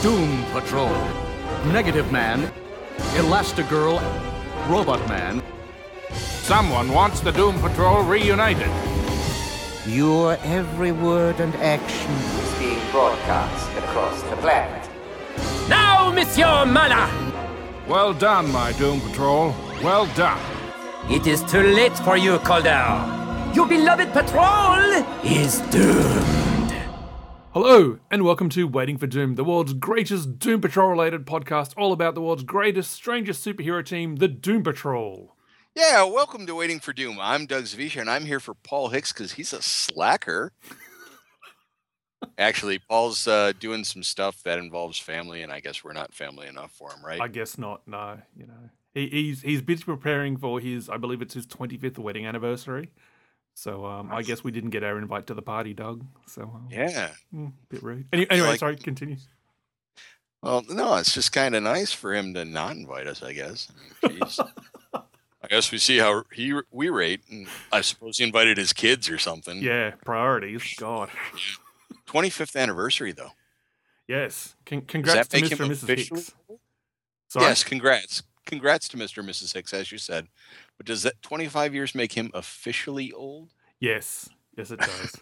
Doom Patrol. Negative Man, Elastigirl, Robot Man. Someone wants the Doom Patrol reunited. Your every word and action is being broadcast across the planet. Now, Monsieur Mana! Well done, my Doom Patrol. Well done. It is too late for you, Calder. Your beloved patrol is doomed. Hello, and welcome to Waiting for Doom, the world's greatest Doom Patrol-related podcast, all about the world's greatest, strangest superhero team, the Doom Patrol. Yeah, welcome to Waiting for Doom. I'm Doug Zawisza, and I'm here for Paul Hicks because he's a slacker. Actually, Paul's doing some stuff that involves family, and I guess we're not family enough for him, right? I guess not, no. You know, he's busy preparing for his, I believe it's his 25th wedding anniversary. So I guess we didn't get our invite to the party, Doug. So yeah, bit rude. Anyway, sorry, continue. Well, no, it's just kind of nice for him to not invite us, I guess. I mean, jeez. I guess we see how we rate, and I suppose he invited his kids or something. Yeah, priorities. God. 25th anniversary, though. Yes. Congrats to Mr. and Mrs. Hicks. Sorry? Yes, congrats. Congrats to Mr. and Mrs. Hicks, as you said. But does that 25 years make him officially old? Yes. Yes, it does.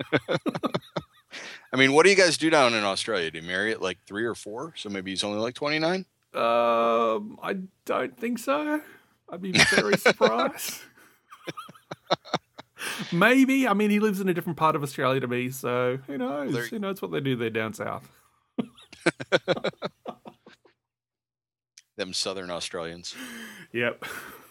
I mean, what do you guys do down in Australia? Do you marry at like 3 or 4? So maybe he's only like 29? I don't think so. I'd be very surprised. Maybe. I mean, he lives in a different part of Australia to me, so who knows? Well, who knows what they do there down south? Them Southern Australians. Yep.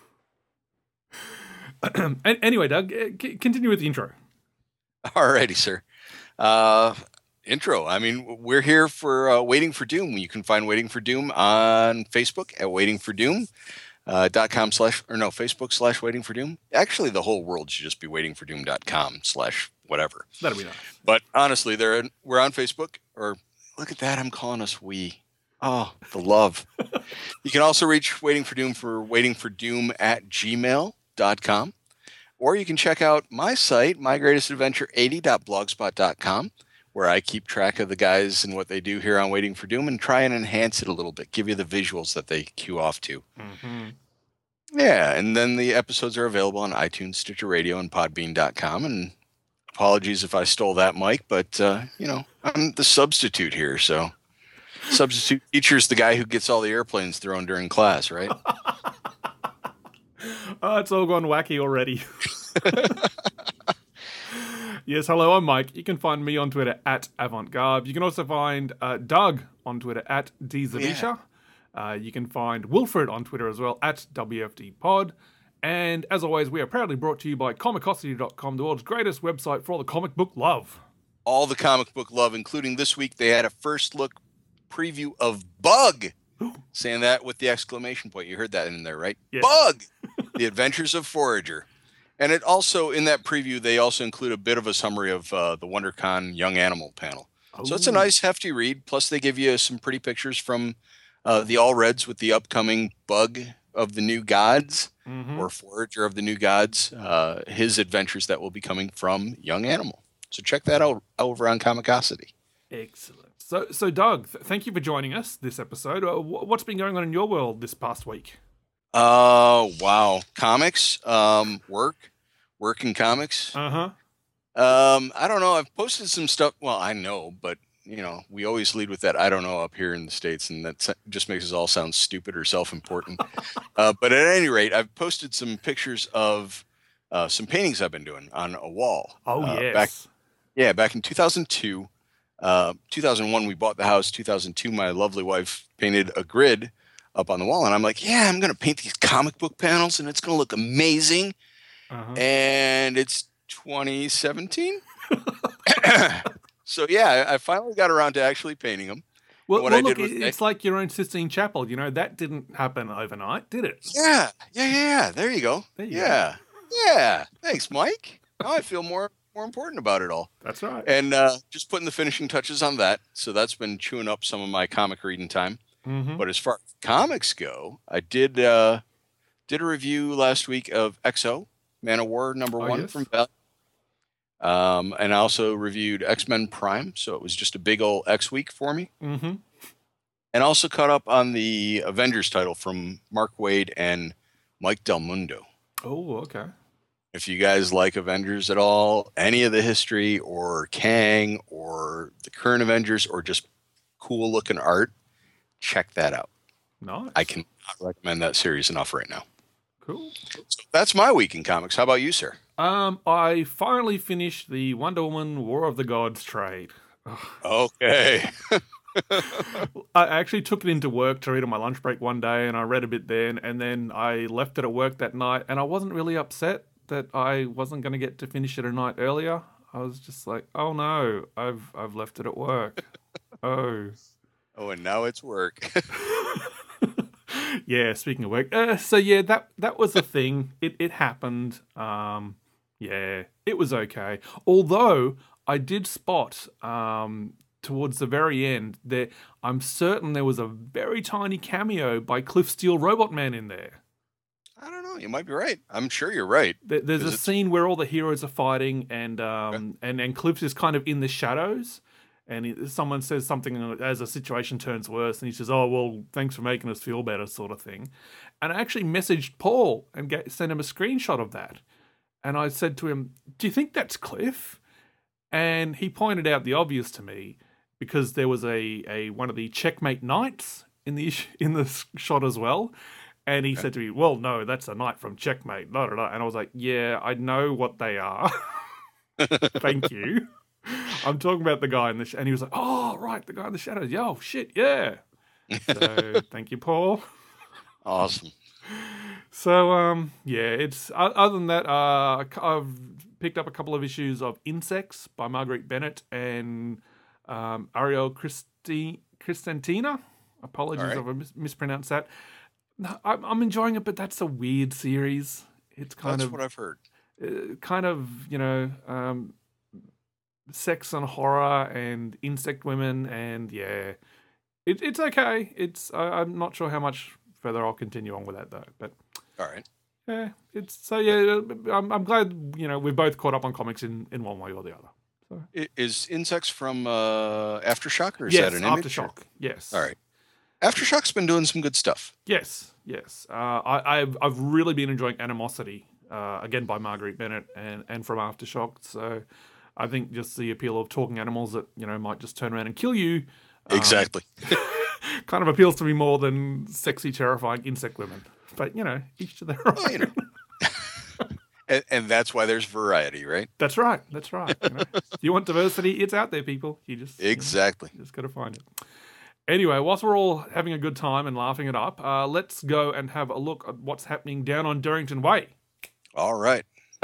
Anyway, Doug, continue with the intro. Alrighty, sir. Intro. I mean, we're here for Waiting for Doom. You can find Waiting for Doom on Facebook at Waiting for Doom. Facebook/Waiting for Doom. Actually, the whole world should just be waitingfordoom.com/whatever. That'd be nice. But honestly, we're on Facebook. Or look at that, I'm calling us we. Oh, the love. You can also reach Waiting for Doom for waitingfordoom@gmail.com. Or you can check out my site, mygreatestadventure80.blogspot.com, where I keep track of the guys and what they do here on Waiting for Doom and try and enhance it a little bit, give you the visuals that they cue off to. Mm-hmm. Yeah, and then the episodes are available on iTunes, Stitcher Radio, and Podbean.com. And apologies if I stole that, Mike, but, I'm the substitute here, so... Substitute teacher's the guy who gets all the airplanes thrown during class, right? Oh, it's all gone wacky already. Yes, hello, I'm Mike. You can find me on Twitter at AvantGarb. You can also find Doug on Twitter at DZawisza. You can find Wilfred on Twitter as well at WFDpod. And as always, we are proudly brought to you by Comicosity.com, the world's greatest website for all the comic book love. All the comic book love, including this week, they had a first look preview of Bug. Ooh. Saying that with the exclamation point. You heard that in there, right? Yes. Bug! The Adventures of Forager. And it also, in that preview, they also include a bit of a summary of the WonderCon Young Animal panel. Ooh. So it's a nice, hefty read. Plus, they give you some pretty pictures from the All Reds with the upcoming Bug of the New Gods, or Forager of the New Gods, his adventures that will be coming from Young Animal. So check that out over on Comicosity. Excellent. So Doug, thank you for joining us this episode. What's been going on in your world this past week? Wow. Comics, work in comics. Uh-huh. I don't know. I've posted some stuff. Well, I know, but we always lead with that I don't know up here in the States, and that just makes us all sound stupid or self-important. But at any rate, I've posted some pictures of some paintings I've been doing on a wall. Oh, yes. Back in 2002. 2001, we bought the house. 2002, my lovely wife painted a grid up on the wall, and I'm like, yeah, I'm going to paint these comic book panels, and it's going to look amazing. Uh-huh. And it's 2017. So, yeah, I finally got around to actually painting them. Well, look, it's like your own Sistine Chapel. That didn't happen overnight, did it? Yeah. There you go. Yeah. Thanks, Mike. Now I feel more important about it all. That's right. And just putting the finishing touches on that. So that's been chewing up some of my comic reading time. Mm-hmm. But as far as comics go, I did a review last week of XO, Man of War #1 from Valiant. And I also reviewed X-Men Prime, so it was just a big old X week for me. Mm-hmm. and also caught up on the Avengers title from Mark Waid and Mike Del Mundo. Oh, okay. If you guys like Avengers at all, any of the history or Kang or the current Avengers or just cool looking art, check that out. Nice. I cannot recommend that series enough right now. Cool. So that's my week in comics. How about you, sir? I finally finished the Wonder Woman War of the Gods trade. Okay. I actually took it into work to read on my lunch break one day, and I read a bit then, and then I left it at work that night, and I wasn't really upset that I wasn't going to get to finish it a night earlier. I was just like, oh no, I've left it at work. Oh, and now it's work. Yeah, speaking of work, so yeah, that was a thing. It happened. Yeah, it was okay. Although I did spot towards the very end there, I'm certain there was a very tiny cameo by Cliff Steele Robot Man in there. I don't know. You might be right. I'm sure you're right. There's a scene where all the heroes are fighting, and Cliff is kind of in the shadows. And someone says something as a situation turns worse, and he says, "Oh, well, thanks for making us feel better," sort of thing. And I actually messaged Paul and sent him a screenshot of that. And I said to him, "Do you think that's Cliff?" And he pointed out the obvious to me, because there was a one of the Checkmate Knights in the shot as well. And he said to me, "Well, no, that's a knight from Checkmate." Blah, blah, blah. And I was like, "Yeah, I know what they are. Thank you. I'm talking about the guy in the and he was like, "Oh, right, the guy in the shadows. Yeah, oh, shit, yeah." So thank you, Paul. Awesome. So yeah, it's other than that, I've picked up a couple of issues of Insects by Marguerite Bennett and Ariel Christantina. Apologies if I mispronounced that. No, I'm enjoying it, but that's a weird series. It's kind That's what I've heard. Kind of, sex and horror and insect women, and yeah, it's okay. I'm not sure how much further I'll continue on with that though. But all right, yeah, I'm glad we've both caught up on comics in one way or the other. So. Is Insects from Aftershock, or is yes, that an image? Aftershock. Yes. All right. Aftershock's been doing some good stuff. Yes. I've really been enjoying Animosity again by Marguerite Bennett and from Aftershock. So. I think just the appeal of talking animals that, might just turn around and kill you. Exactly. Kind of appeals to me more than sexy, terrifying insect women. But, each to their own. And that's why there's variety, right? That's right. You want diversity? It's out there, people. You just... Exactly. You just got to find it. Anyway, whilst we're all having a good time and laughing it up, let's go and have a look at what's happening down on Darrington Way. All right.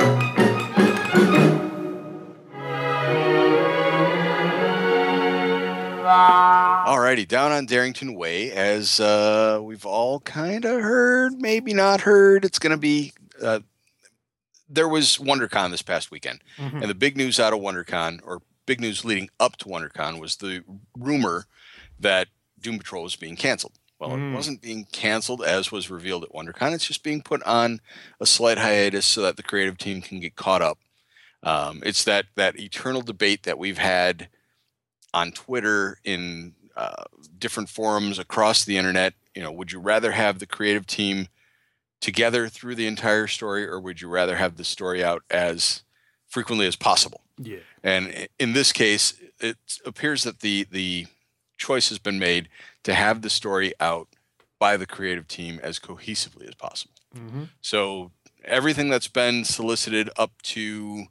Alrighty, down on Darrington Way, as we've all kind of heard, maybe not heard, it's going to be, there was WonderCon this past weekend, and the big news out of WonderCon, or big news leading up to WonderCon, was the rumor that Doom Patrol was being canceled. Well, it wasn't being canceled, as was revealed at WonderCon. It's just being put on a slight hiatus so that the creative team can get caught up. It's that eternal debate that we've had on Twitter, in different forums across the internet. Would you rather have the creative team together through the entire story, or would you rather have the story out as frequently as possible? Yeah. And in this case, it appears that the choice has been made to have the story out by the creative team as cohesively as possible. So everything that's been solicited up to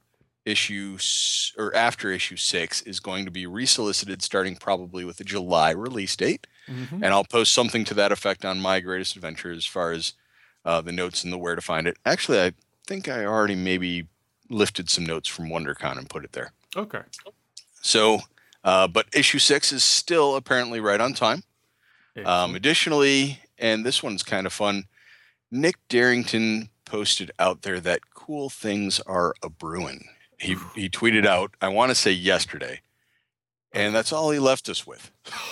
after issue 6 is going to be resolicited, starting probably with a July release date. And I'll post something to that effect on My Greatest Adventure as far as the notes and the where to find it. Actually, I think I already maybe lifted some notes from WonderCon and put it there. Okay. So, but issue 6 is still apparently right on time. Additionally, and this one's kind of fun, Nick Darrington posted out there that cool things are a-brewing. He tweeted out, I want to say yesterday, and that's all he left us with.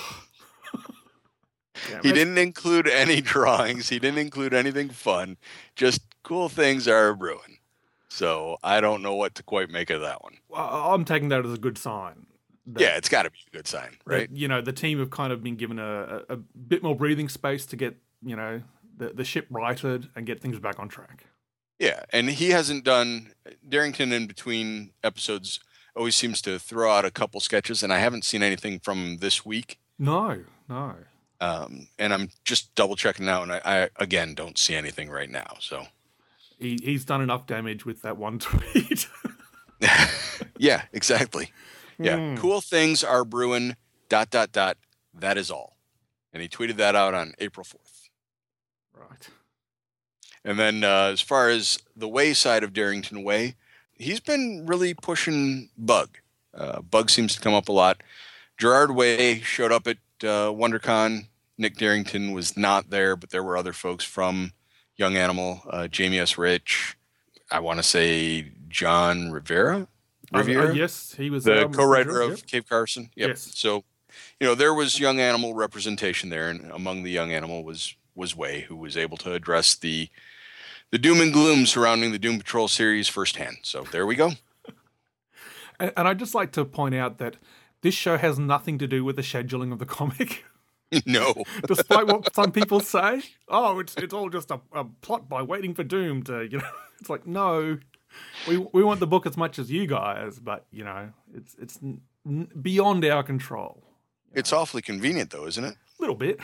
He didn't include any drawings. He didn't include anything fun. Just cool things are brewing. So I don't know what to quite make of that one. I'm taking that as a good sign. Yeah, it's got to be a good sign, right? that, the team have kind of been given a bit more breathing space to get, the ship righted and get things back on track. Yeah, and he hasn't done Darrington in between episodes. Always seems to throw out a couple sketches, and I haven't seen anything from him this week. No. And I'm just double checking now, and I again don't see anything right now. So he's done enough damage with that one tweet. Yeah, exactly. Yeah, cool things are brewing. ... That is all. And he tweeted that out on April 4th. Right. And then as far as the Way side of Darrington Way, he's been really pushing Bug. Bug seems to come up a lot. Gerard Way showed up at WonderCon. Nick Darrington was not there, but there were other folks from Young Animal. Jamie S. Rich. I want to say John Riviera. Yes, he was the co-writer of Cave Carson. Yep. Yes. So, there was Young Animal representation there, and among the Young Animal was Way, who was able to address the doom and gloom surrounding the Doom Patrol series firsthand. So there we go. And I'd just like to point out that this show has nothing to do with the scheduling of the comic. No. Despite what some people say. Oh, it's all just a plot by Waiting for Doom to, it's like, no, we want the book as much as you guys, but, it's beyond our control. It's awfully convenient, though, isn't it? A little bit.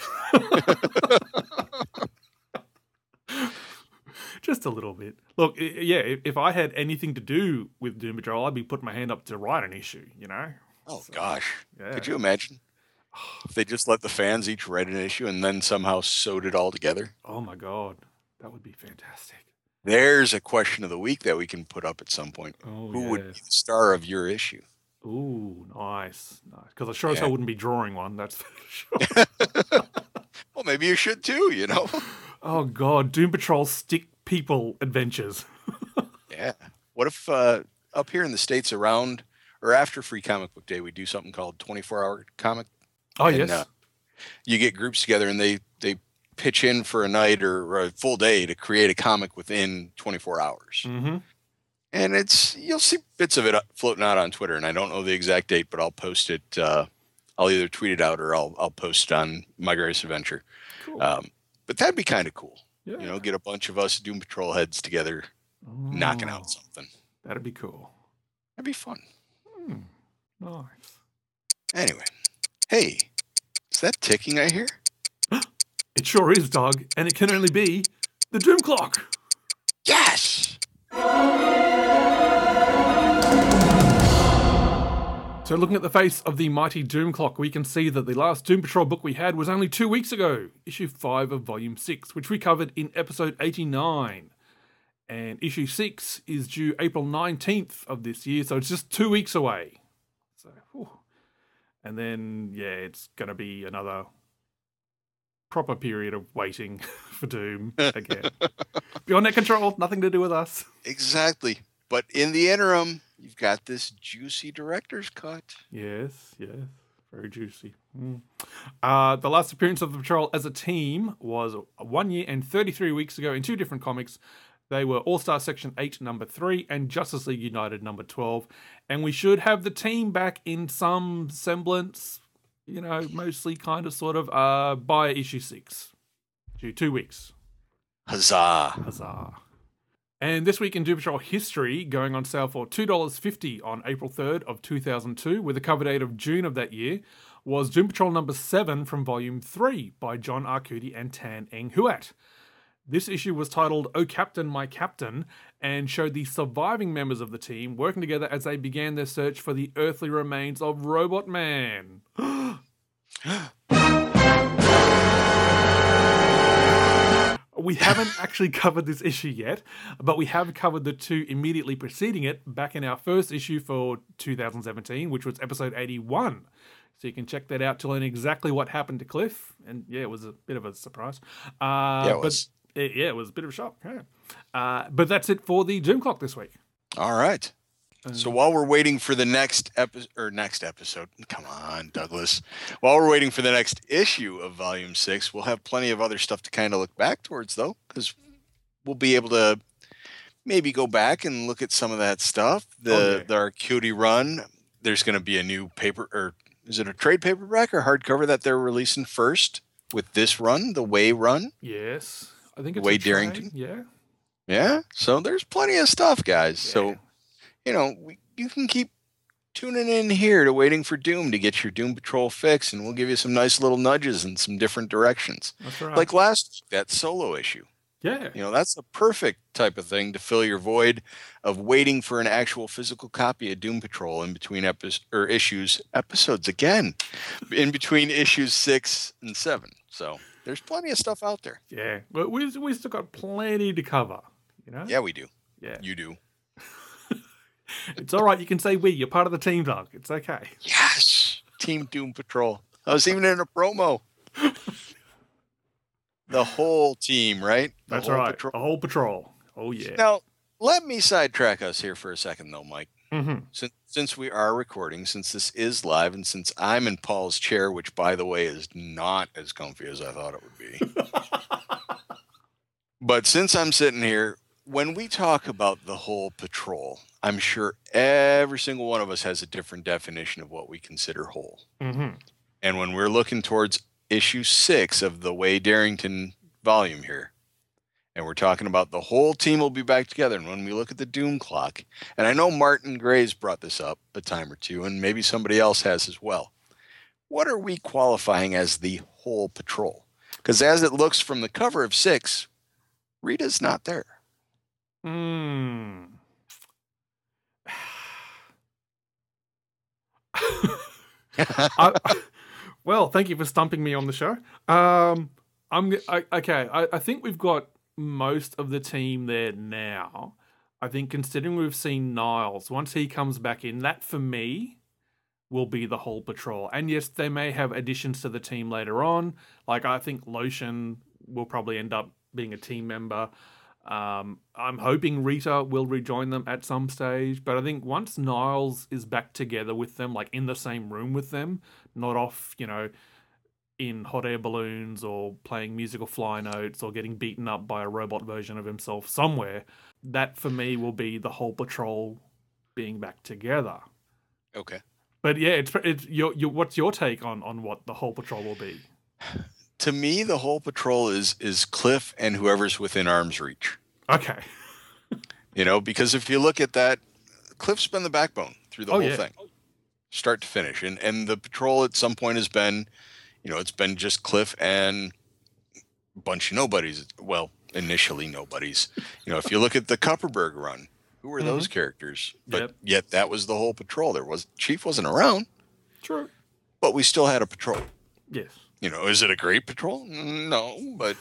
Just a little bit. Look, if I had anything to do with Doom Patrol, I'd be putting my hand up to write an issue, Oh, gosh. Yeah. Could you imagine if they just let the fans each write an issue and then somehow sewed it all together? Oh, my God. That would be fantastic. There's a question of the week that we can put up at some point. Oh, Who would be the star of your issue? Ooh, nice. Because I sure as hell wouldn't be drawing one, that's for sure. Well, maybe you should too, Oh, God. Doom Patrol stick people adventures. Yeah. What if up here in the States around or after Free Comic Book Day, we do something called 24-hour comic? Oh, yes. You get groups together and they pitch in for a night or a full day to create a comic within 24 hours. Mm-hmm. And you'll see bits of it floating out on Twitter, and I don't know the exact date, but I'll post it. I'll either tweet it out or I'll post it on My Greatest Adventure. Cool. But that'd be kind of cool. Yeah. Get a bunch of us Doom Patrol heads together, knocking out something. That'd be cool. That'd be fun. Nice. Anyway, hey, is that ticking I hear? It sure is, dog, and it can only be the Doom Clock. Yes! So looking at the face of the mighty Doom Clock, we can see that the last Doom Patrol book we had was only 2 weeks ago, issue 5 of volume 6, which we covered in episode 89. And issue 6 is due April 19th of this year, so it's just 2 weeks away. So, and then, it's going to be another proper period of waiting for Doom again. Beyond their control, nothing to do with us. Exactly. But in the interim, you've got this juicy director's cut. Yes. Very juicy. The last appearance of the Patrol as a team was 1 year and 33 weeks ago in 2 different comics. They were All-Star Section 8, number 3, and Justice League United, number 12. And we should have the team back in some semblance, mostly kind of sort of, by issue 6. Due 2 weeks. Huzzah. And this week in Doom Patrol history, going on sale for $2.50 on April 3rd of 2002, with a cover date of June of that year, was Doom Patrol number 7 from volume 3 by John Arcudi and Tan Eng Huat. This issue was titled "Oh Captain, My Captain" and showed the surviving members of the team working together as they began their search for the earthly remains of Robot Man. We haven't actually covered this issue yet, but we have covered the 2 immediately preceding it back in our first issue for 2017, which was episode 81. So you can check that out to learn exactly what happened to Cliff. And it was a bit of a surprise. It was. It was a bit of a shock. Yeah. But that's it for the Doom Clock this week. All right. So while we're waiting for the next episode, come on, Douglas. While we're waiting for the next issue of Volume 6, we'll have plenty of other stuff to kind of look back towards, though, because we'll be able to maybe go back and look at some of that stuff. The Arcudi run. there's going to be a new paper, or is it a trade paperback or hardcover that they're releasing first with this run, the Way run? Yes. I think it's Way a trade, Darrington? Yeah. Yeah. So there's plenty of stuff, guys. Yeah. So, you can keep tuning in here to Waiting for Doom to get your Doom Patrol fix, and we'll give you some nice little nudges in some different directions. That's right. Like last week, that solo issue. Yeah. That's a perfect type of thing to fill your void of waiting for an actual physical copy of Doom Patrol in between episodes again, in between issues 6 and 7. So there's plenty of stuff out there. Yeah. But we still got plenty to cover, Yeah, we do. Yeah. You do. It's all right. You can say we. You're part of the team, Doug. It's okay. Yes. Team Doom Patrol. I was even in a promo. The whole team, right? That's right. Patrol. The whole patrol. Oh, yeah. Now, let me sidetrack us here for a second, though, Mike. Mm-hmm. Since we are recording, since this is live, and since I'm in Paul's chair, which, by the way, is not as comfy as I thought it would be. But since I'm sitting here, when we talk about the whole patrol, I'm sure every single one of us has a different definition of what we consider whole. Mm-hmm. And when we're looking towards issue 6 of the Way Darrington volume here, and we're talking about the whole team will be back together, and when we look at the Doom Clock, and I know Martin Gray's brought this up a time or two, and maybe somebody else has as well, what are we qualifying as the whole patrol? Because as it looks from the cover of 6, Rita's not there. Well, thank you for stumping me on the show. Okay. I think we've got most of the team there now. I think considering we've seen Niles, once he comes back in, that for me will be the whole patrol. And yes, they may have additions to the team later on. Like I think Lotion will probably end up being a team member. I'm hoping Rita will rejoin them at some stage, but I think once Niles is back together with them, like in the same room with them, not off, in hot air balloons or playing musical fly notes or getting beaten up by a robot version of himself somewhere, that for me will be the whole patrol being back together. Okay. But yeah, it's what's your take on what the whole patrol will be? To me, the whole patrol is Cliff and whoever's within arm's reach. Okay. Because if you look at that, Cliff's been the backbone through the whole thing, start to finish. And the patrol at some point has been, it's been just Cliff and a bunch of nobodies. Well, initially nobodies. If you look at the Kupperberg run, who were those characters? But yet that was the whole patrol. Chief wasn't around. True. But we still had a patrol. Yes. Is it a great patrol? No, but,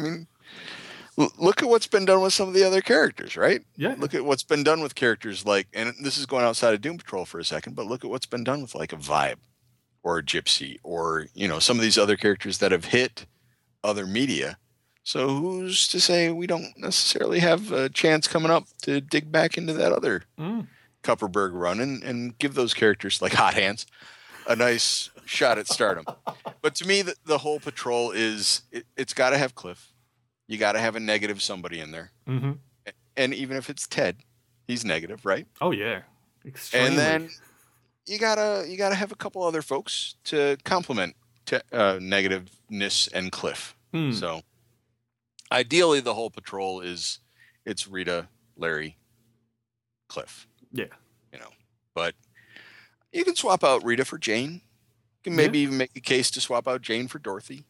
look at what's been done with some of the other characters, right? Yeah. Look at what's been done with characters like, and this is going outside of Doom Patrol for a second, but look at what's been done with like a Vibe or a Gypsy or, some of these other characters that have hit other media. So who's to say we don't necessarily have a chance coming up to dig back into that other Kupperberg run and give those characters like Hot Hands a nice shot at stardom. But to me, the whole patrol is, it's got to have Cliff. You got to have a negative somebody in there. Mm-hmm. And even if it's Ted, he's negative, right? Oh, yeah. Extremely. And then you gotta have a couple other folks to complement negativeness and Cliff. So ideally, the whole patrol it's Rita, Larry, Cliff. Yeah. But you can swap out Rita for Jane. You can maybe even make a case to swap out Jane for Dorothy.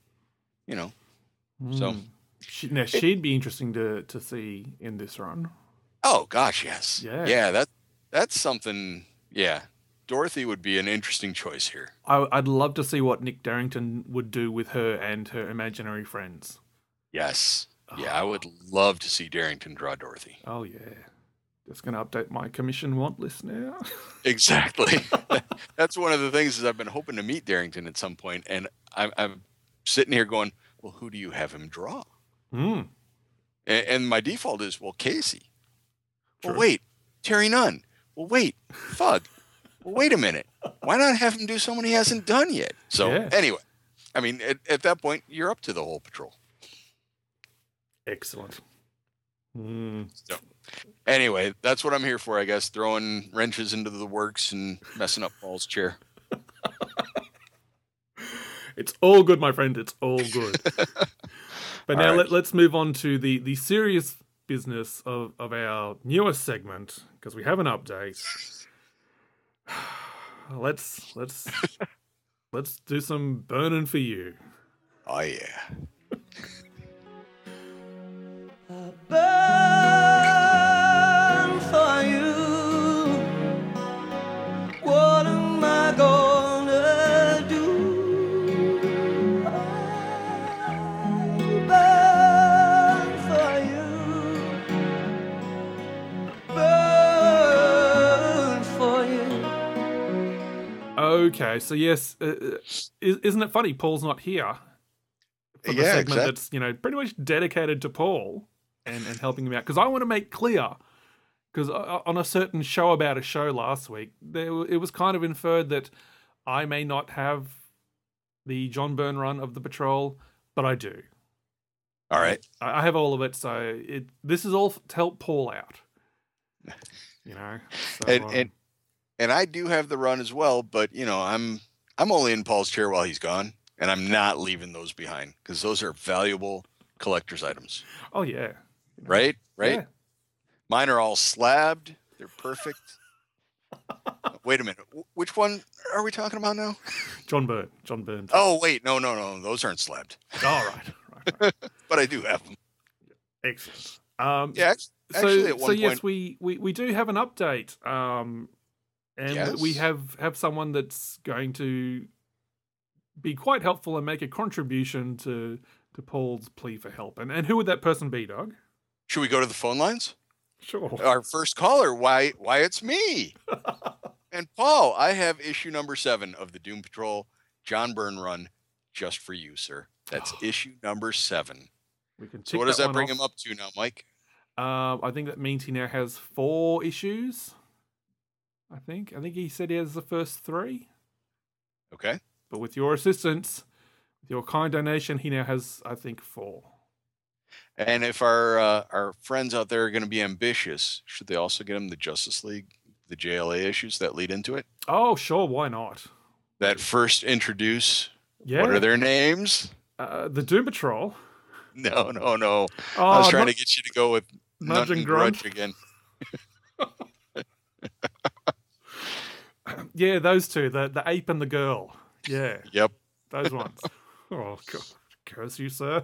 So she'd be interesting to see in this run. Oh gosh, yes. Yeah. That's something. Yeah, Dorothy would be an interesting choice here. I'd love to see what Nick Darrington would do with her and her imaginary friends. Yes. Yeah, I would love to see Darrington draw Dorothy. Oh yeah. Just going to update my commission want list now. Exactly. That's one of the things is I've been hoping to meet Darrington at some point, and I'm sitting here going, well, who do you have him draw? And my default is, well, Casey. True. Well, wait, Terry Nunn. Well, wait, Thug. Well, wait a minute. Why not have him do someone he hasn't done yet? So anyway, I mean, at that point, you're up to the whole patrol. Excellent. So, Anyway, that's what I'm here for, I guess. Throwing wrenches into the works and messing up Paul's chair. It's all good, my friend. It's all good. But now let's move on to the serious business of our newest segment, because we have an update. Let's do some burning for you. Oh, yeah. Burn for you. What am I gonna do? Burn for you. Burn for you. Okay, so yes, isn't it funny? Paul's not here for the segment that's pretty much dedicated to Paul and helping him out. Because I want to make clear, because on a certain show about a show last week, it was kind of inferred that I may not have the John Byrne run of the Patrol, but I do. All right. I have all of it, so this is all to help Paul out. So, and I do have the run as well, but I'm only in Paul's chair while he's gone, and I'm not leaving those behind because those are valuable collector's items. Oh yeah. Right? Yeah. Mine are all slabbed. They're perfect. Wait a minute. Which one are we talking about now? John Byrne. Oh, wait. No. Those aren't slabbed. All right. But I do have them. Excellent. Actually, at one point... yes, we do have an update. And yes. we have someone that's going to be quite helpful and make a contribution to Paul's plea for help. And who would that person be, Doug? Should we go to the phone lines? Sure. Our first caller, why it's me. And Paul, I have issue number 7 of the Doom Patrol John Byrne run just for you, sir. That's issue number 7. So what does that bring him up to now, Mike? I think that means he now has 4 issues. I think he said he has the first 3. Okay. But with your assistance, with your kind donation, he now has, I think, 4. And if our friends out there are going to be ambitious, should they also get him the Justice League, the JLA issues that lead into it? Oh, sure. Why not? That first introduce. Yeah. What are their names? The Doom Patrol. No. Oh, I was trying to get you to go with Nudge and Grudge Grunt again. Yeah, those two, the ape and the girl. Yeah. Yep. Those ones. Oh, God. Curse you, sir.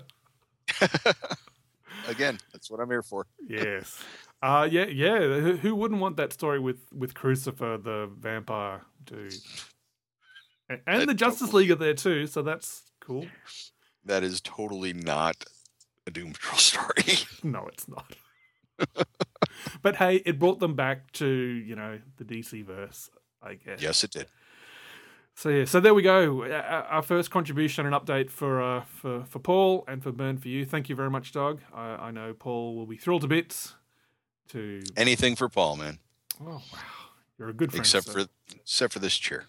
Again, that's what I'm here for. Yes. Yeah. Who wouldn't want that story with Crucifer, the vampire dude? And the Justice League are there too, so that's cool. That is totally not a Doom Patrol story. No, it's not. But hey, it brought them back to, the DC verse, I guess. Yes, it did. So there we go. Our first contribution and update for Paul and for Byrne for you. Thank you very much, Doug. I know Paul will be thrilled to bits to anything for Paul, man. Oh wow, you're a good friend. Except for this chair.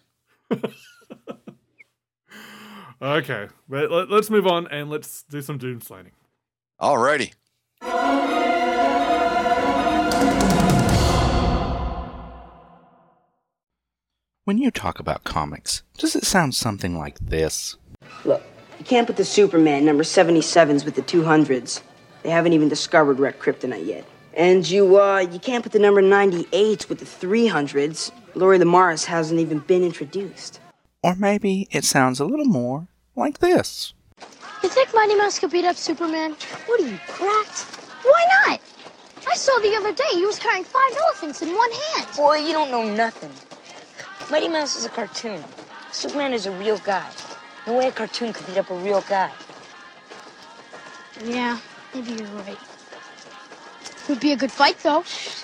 Okay, but let's move on and let's do some doomslaining. Alrighty. When you talk about comics, does it sound something like this? Look, you can't put the Superman number 77s with the 200s. They haven't even discovered red kryptonite yet. And you can't put the number 98s with the 300s. Laurie Lamaris hasn't even been introduced. Or maybe it sounds a little more like this. You think Mighty Mouse could beat up Superman? What are you, cracked? Why not? I saw the other day he was carrying 5 elephants in one hand. Boy, you don't know nothing. Mighty Mouse is a cartoon. Superman is a real guy. No way a cartoon could beat up a real guy. Yeah, maybe you're right. Would be a good fight, though.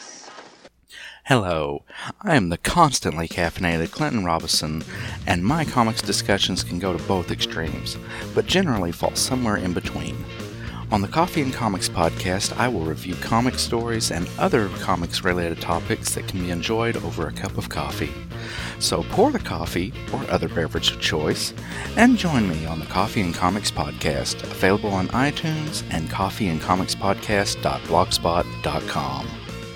Hello, I am the constantly caffeinated Clinton Robinson, and my comics discussions can go to both extremes, but generally fall somewhere in between. On the Coffee and Comics podcast, I will review comic stories and other comics-related topics that can be enjoyed over a cup of coffee. So pour the coffee, or other beverage of choice, and join me on the Coffee and Comics podcast, available on iTunes and coffeeandcomicspodcast.blogspot.com.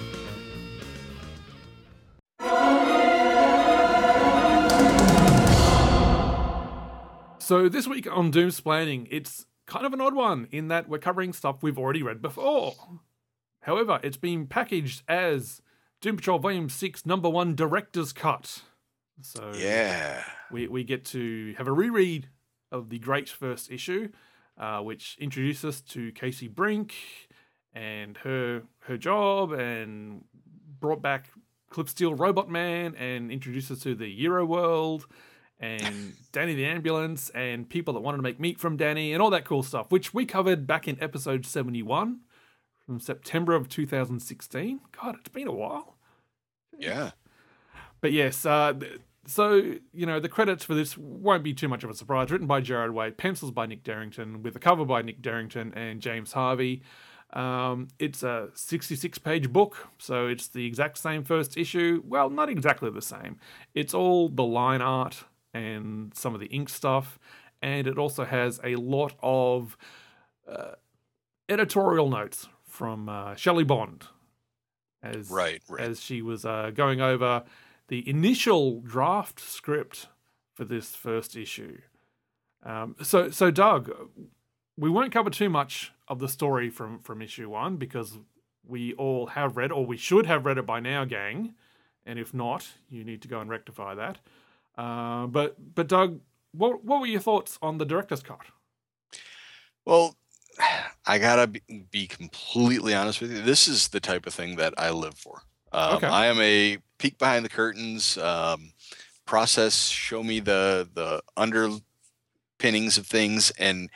So this week on Doomsplaining, it's kind of an odd one in that we're covering stuff we've already read before. However, it's been packaged as Doom Patrol Volume 6 Number 1 Director's Cut. So Yeah. we get to have a reread of the great first issue, which introduced us to Casey Brink and her job, and brought back Clip Steel Robot Man, and introduced us to the Euro world, and Danny the Ambulance, and people that wanted to make meat from Danny, and all that cool stuff, which we covered back in episode 71 from September of 2016. God, it's been a while. Yeah. But yes, so, the credits for this won't be too much of a surprise. Written by Gerard Way, pencils by Nick Darrington, with a cover by Nick Darrington and James Harvey. It's a 66-page book, so it's the exact same first issue. Well, not exactly the same. It's all the line art and some of the ink stuff, and it also has a lot of editorial notes from Shelley Bond, as she was going over the initial draft script for this first issue. So Doug, we won't cover too much of the story from issue 1 because we all have read, or we should have read it by now, gang. And if not, you need to go and rectify that. But Doug, what were your thoughts on the director's cut? Well, I gotta be completely honest with you. This is the type of thing that I live for. Okay. I am a peek behind the curtains, process, show me the underpinnings of things, and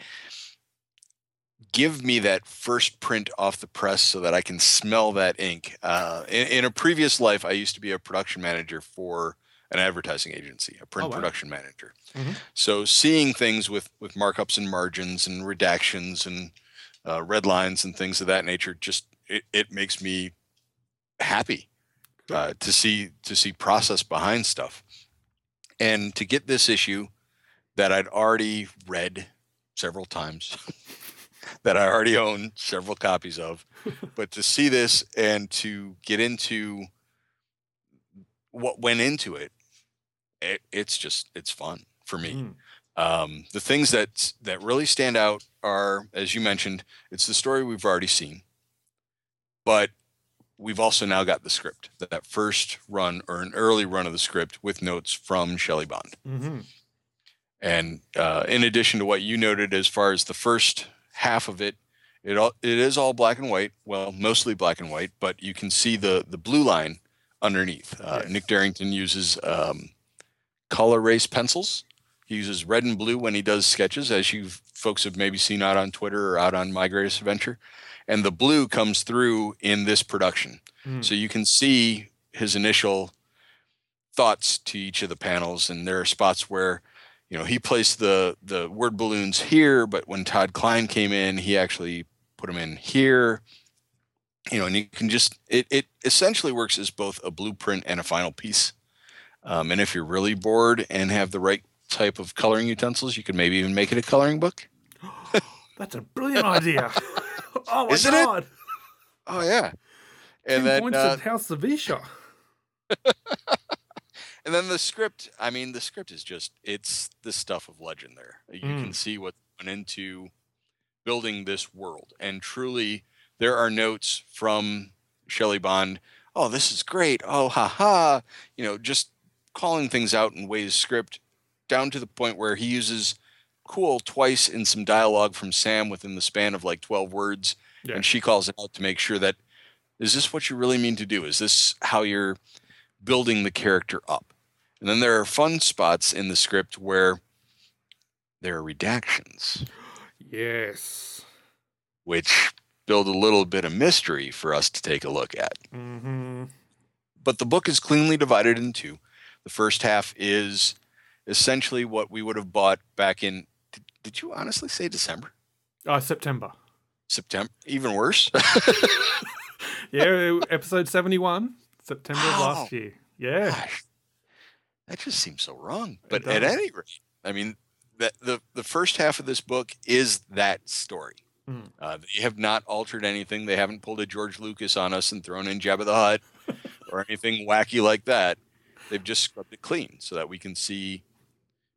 give me that first print off the press so that I can smell that ink. In a previous life, I used to be a production manager for an advertising agency, a print production manager. Mm-hmm. So seeing things with markups and margins and redactions and red lines and things of that nature, just it makes me happy to see process behind stuff. And to get this issue that I'd already read several times, that I already own several copies of, but to see this and to get into what went into it, it's fun for me. The things that really stand out are, as you mentioned, it's the story we've already seen, but we've also now got the script, that first run or an early run of the script with notes from Shelley Bond. Mm-hmm. And in addition to what you noted as far as the first half of it, it is all black and white. Well, mostly black and white, but you can see the blue line underneath. Yes. Nick Darrington uses color race pencils. He uses red and blue when he does sketches, as you folks have maybe seen out on Twitter or out on My Greatest Adventure. And the blue comes through in this production. So you can see his initial thoughts to each of the panels. And there are spots where, he placed the word balloons here, but when Todd Klein came in, he actually put them in here. And you can just, it essentially works as both a blueprint and a final piece. And if you're really bored and have the right type of coloring utensils, you could maybe even make it a coloring book. That's a brilliant idea. Oh my Isn't God. it? Oh yeah. And 10 then points at House Savisha. and then the script, the script is just, it's the stuff of legend there. You can see what went into building this world. And truly, there are notes from Shelley Bond. Oh, this is great. Oh, ha. Just calling things out in Way's script, down to the point where he uses cool twice in some dialogue from Sam within the span of like 12 words. Yeah. And she calls it out to make sure that, is this what you really mean to do? Is this how you're building the character up? And then there are fun spots in the script where there are redactions. Yes. Which build a little bit of mystery for us to take a look at. Mm-hmm. But the book is cleanly divided in two. The first half is essentially what we would have bought back in, did you honestly say December? September. September? Even worse? Yeah, episode 71, September of last year. Yeah. Gosh, that just seems so wrong. But at any rate, the first half of this book is that story. They have not altered anything. They haven't pulled a George Lucas on us and thrown in Jabba the Hutt or anything wacky like that. They've just scrubbed it clean so that we can see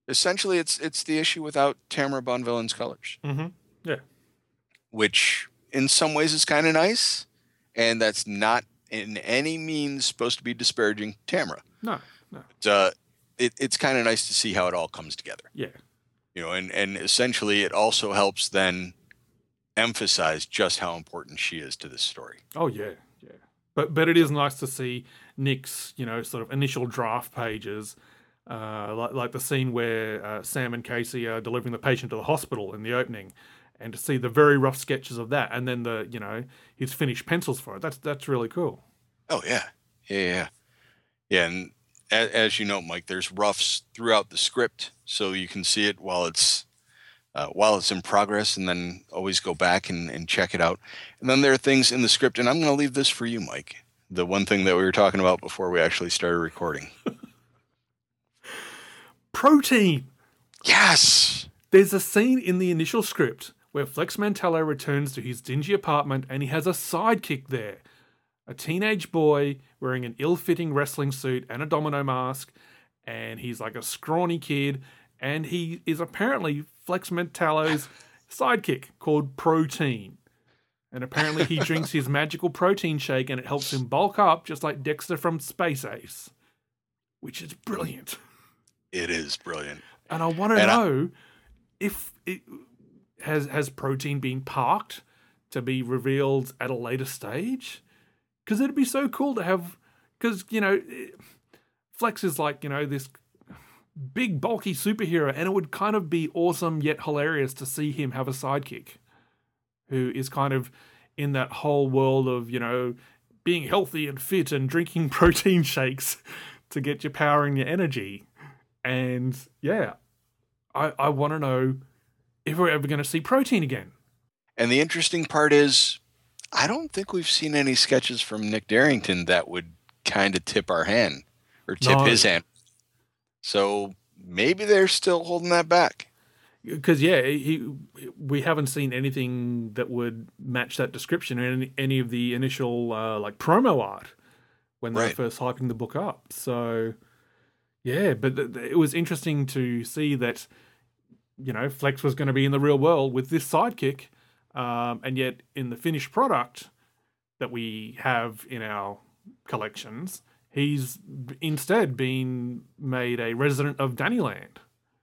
Essentially, it's the issue without Tamara Bonvillain's colors, Yeah. which in some ways is kind of nice, and that's not in any means supposed to be disparaging Tamara. No. But, it's kind of nice to see how it all comes together. Yeah. And essentially it also helps then emphasize just how important she is to this story. Oh yeah. But it is nice to see Nick's, sort of initial draft pages, like the scene where Sam and Casey are delivering the patient to the hospital in the opening, and to see the very rough sketches of that, and then his finished pencils for it. That's really cool. Oh yeah. Yeah. And as you know, Mike, there's roughs throughout the script, so you can see it while it's in progress, and then always go back and check it out. And then there are things in the script, and I'm going to leave this for you, Mike. The one thing that we were talking about before we actually started recording. Protein! Yes! There's a scene in the initial script where Flex Mantello returns to his dingy apartment and he has a sidekick there. A teenage boy wearing an ill-fitting wrestling suit and a domino mask, and he's like a scrawny kid, and he is apparently Flex Mantello's sidekick called Protein. And apparently he drinks his magical protein shake and it helps him bulk up just like Dexter from Space Ace, which is brilliant. It is brilliant. And I want to know if it has Protein been parked to be revealed at a later stage? Because it'd be so cool to have, because, Flex is like, this big bulky superhero, and it would kind of be awesome yet hilarious to see him have a sidekick who is kind of in that whole world of, being healthy and fit and drinking protein shakes to get your power and your energy. And yeah, I want to know if we're ever going to see Protein again. And the interesting part is, I don't think we've seen any sketches from Nick Darrington that would kind of tip our hand or tip his hand. So maybe they're still holding that back. Because, we haven't seen anything that would match that description in any of the initial promo art when they were first hyping the book up. So, yeah, but it was interesting to see that, Flex was going to be in the real world with this sidekick. And yet in the finished product that we have in our collections, he's instead been made a resident of Dannyland.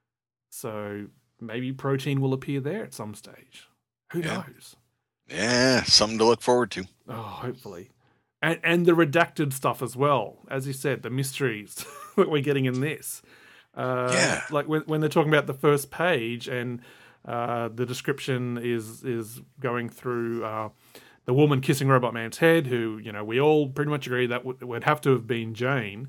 So maybe Protein will appear there at some stage. Who knows? Yeah, something to look forward to. Oh, hopefully. And the redacted stuff as well. As you said, the mysteries that we're getting in this. Like when they're talking about the first page and the description is going through the woman kissing Robot Man's head, who, we all pretty much agree that would have to have been Jane.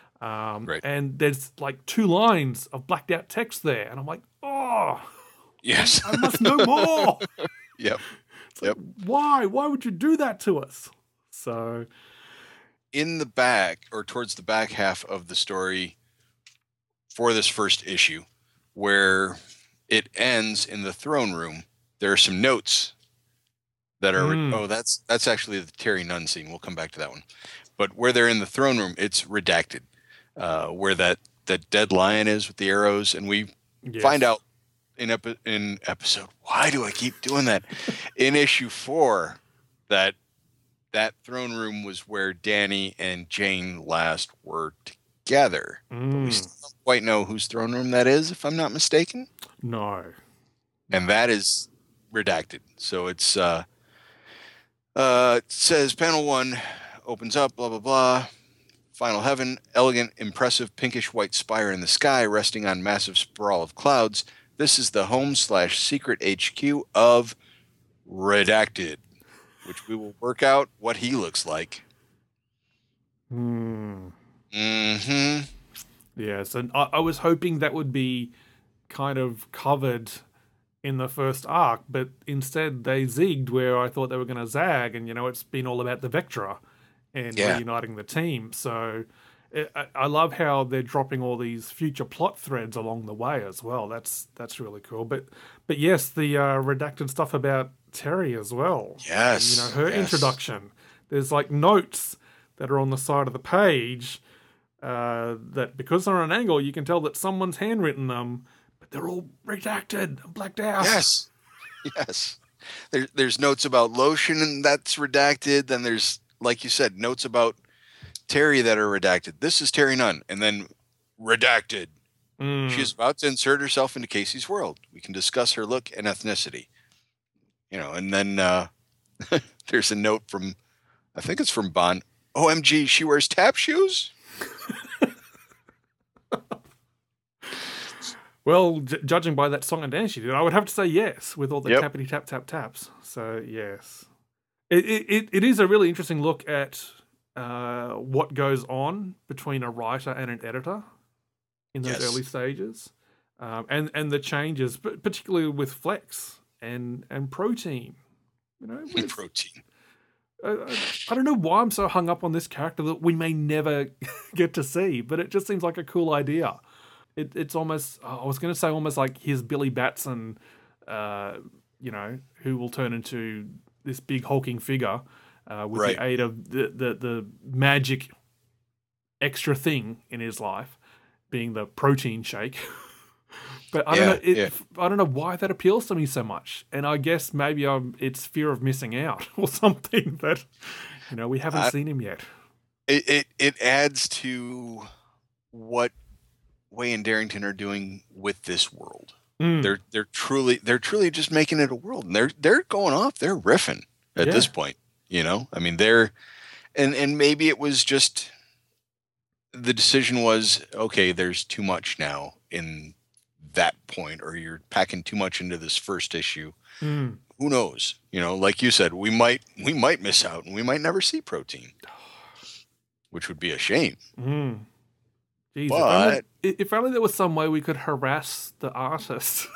And there's like 2 lines of blacked out text there. And I'm like, oh, yes, I must know more. Yep. Like, why? Why would you do that to us? So in the back, or towards the back half of the story for this first issue, where it ends in the throne room, there are some notes that are that's actually the Terry Nunn scene. We'll come back to that one. But where they're in the throne room, it's redacted. Where that dead lion is with the arrows, and we find out in episode, why do I keep doing that? In issue 4, that throne room was where Danny and Jane last were together. But we still don't quite know whose throne room that is, if I'm not mistaken. No. And that is redacted. So it's it says panel 1 opens up, blah, blah, blah. Final heaven, elegant, impressive pinkish white spire in the sky resting on massive sprawl of clouds. This is the home/secret HQ of Redacted, which we will work out what he looks like. Yes, and I was hoping that would be kind of covered in the first arc, but instead they zigged where I thought they were going to zag, and it's been all about the Vectra and reuniting the team. So I love how they're dropping all these future plot threads along the way as well. That's really cool. But yes, the redacted stuff about Terry as well. Yes, and, her introduction. There's like notes that are on the side of the page that because they're on an angle, you can tell that someone's handwritten them, but they're all redacted and blacked out. Yes. Yes. There's notes about lotion and that's redacted. Then there's, like you said, notes about Terry that are redacted. This is Terry Nunn. And then redacted. She is about to insert herself into Casey's world. We can discuss her look and ethnicity. And then there's a note from, I think it's from Bond. OMG, she wears tap shoes? Well, judging by that song and dance she did, I would have to say yes, with all the tappity tap tap taps. So yes, it is a really interesting look at what goes on between a writer and an editor in those early stages, and the changes, but particularly with Flex and Protein. Protein. I don't know why I'm so hung up on this character that we may never get to see, but it just seems like a cool idea. It's almost, I was going to say almost like his Billy Batson, who will turn into this big hulking figure with the aid of the magic extra thing in his life, being the protein shake. But I don't know why that appeals to me so much. And I guess maybe it's fear of missing out or something that, we haven't seen him yet. It adds to what Way and Darrington are doing with this world. They're truly just making it a world, and they're going off. They're riffing at this point. I mean, and maybe it was just the decision was, okay, there's too much now in that point, or you're packing too much into this first issue. Who knows? Like you said, we might miss out, and we might never see Protein, which would be a shame. Jeez, but if only there was some way we could harass the artist.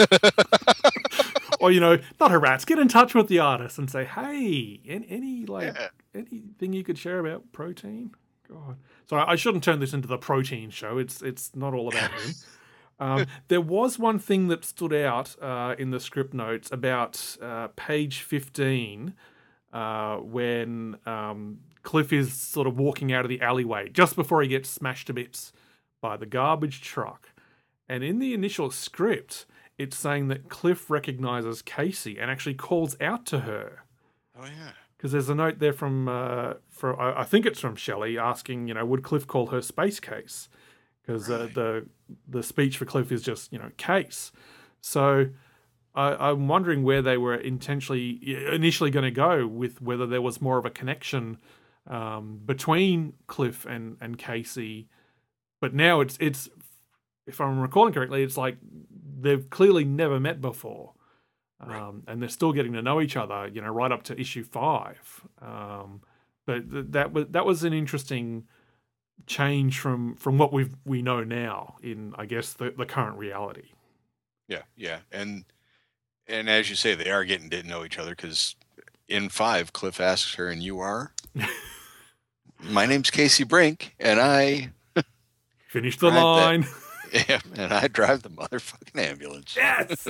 Or, not harass, get in touch with the artist and say, hey, anything you could share about Protein? God. Sorry, I shouldn't turn this into the Protein show. It's not all about him. There was one thing that stood out in the script notes about page 15 when Cliff is sort of walking out of the alleyway just before he gets smashed to bits by the garbage truck. And in the initial script, it's saying that Cliff recognizes Casey and actually calls out to her. Oh, yeah. Because there's a note there from I think it's from Shelley asking, would Cliff call her Space Case? Because the speech for Cliff is just, Case. So I'm wondering where they were initially going to go with whether there was more of a connection between Cliff and Casey. But now it's if I'm recalling correctly, it's like they've clearly never met before. And they're still getting to know each other, right up to issue 5. But that was an interesting change from what we know now in, I guess, the current reality. Yeah. And as you say, they are getting to know each other, because in 5, Cliff asks her, and you are? My name's Casey Brink, and I... Finish the line. And I drive the motherfucking ambulance. Yes!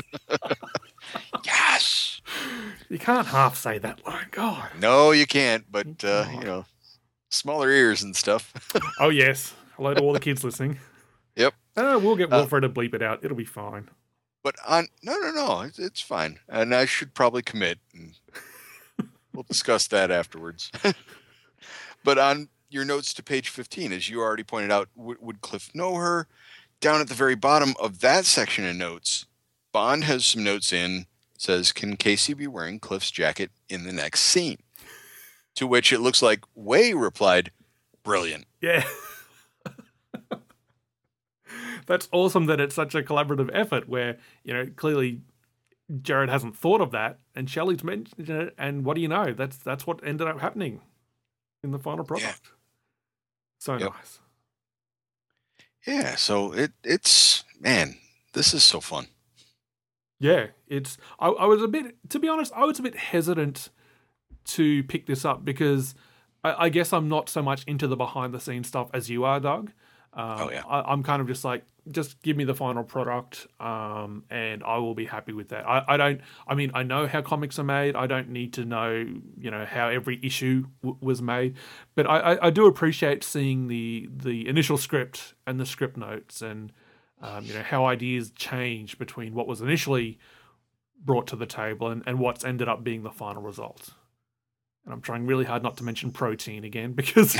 Yes! You can't half say that line, God. No, you can't, but, smaller ears and stuff. Oh, yes. Hello to all the kids listening. Yep. We'll get Wilfred to bleep it out. It'll be fine. But no, it's fine. And I should probably commit, and we'll discuss that afterwards. But on your notes to page 15, as you already pointed out, would Cliff know her? Down at the very bottom of that section of notes, Bond has some notes in, says, can Casey be wearing Cliff's jacket in the next scene? To which it looks like Way replied, brilliant. Yeah. That's awesome that it's such a collaborative effort where, clearly Jared hasn't thought of that, and Shelley's mentioned it, and what do you know? That's what ended up happening in the final product. Yeah. So nice. Yeah, so it's man, this is so fun. Yeah, I was a bit, to be honest, I was a bit hesitant to pick this up because I guess I'm not so much into the behind the scenes stuff as you are, Doug. I'm kind of just like, just give me the final product, and I will be happy with that. I know how comics are made. I don't need to know, how every issue was made, but I do appreciate seeing the initial script and the script notes, and how ideas change between what was initially brought to the table and what's ended up being the final result. And I'm trying really hard not to mention protein again, because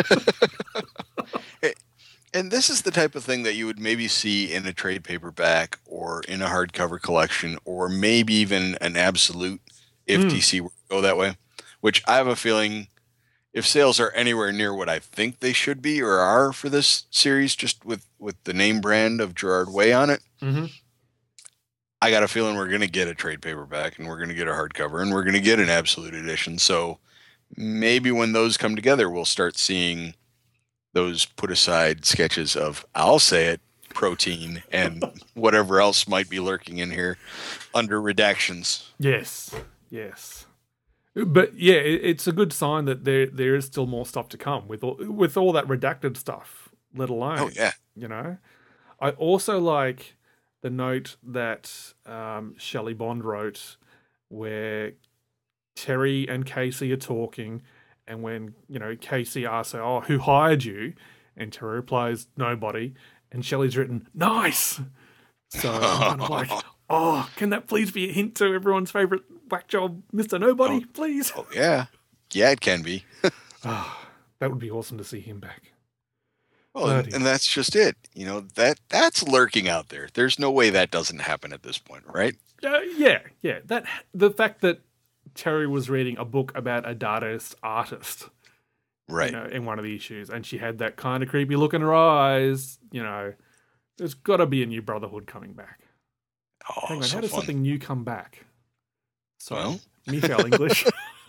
And this is the type of thing that you would maybe see in a trade paperback or in a hardcover collection, or maybe even an absolute if DC were to go that way, which I have a feeling, if sales are anywhere near what I think they should be or are for this series, just with the name brand of Gerard Way on it, I got a feeling we're going to get a trade paperback, and we're going to get a hardcover, and we're going to get an absolute edition. So maybe when those come together, we'll start seeing those put aside sketches of, I'll say it, protein and whatever else might be lurking in here under redactions. Yes. But yeah, it's a good sign that there is still more stuff to come with all that redacted stuff, let alone. Oh yeah. I also like the note that Shelley Bond wrote, where Terry and Casey are talking, and when, Casey asks her, "Oh, who hired you?" and Terry replies, "Nobody." And Shelley's written, "Nice." So I'm kind of like, oh, can that please be a hint to everyone's favorite whack job, Mr. Nobody, please? Oh, yeah. Yeah, it can be. That would be awesome to see him back. Well, and that's just it. That's lurking out there. There's no way that doesn't happen at this point, right? Yeah. The fact that Terry was reading a book about a Dadaist artist, right, in one of the issues, and she had that kind of creepy look in her eyes. There's got to be a new Brotherhood coming back. Oh, hang on, so how does fun. something new come back? Well, me fail English.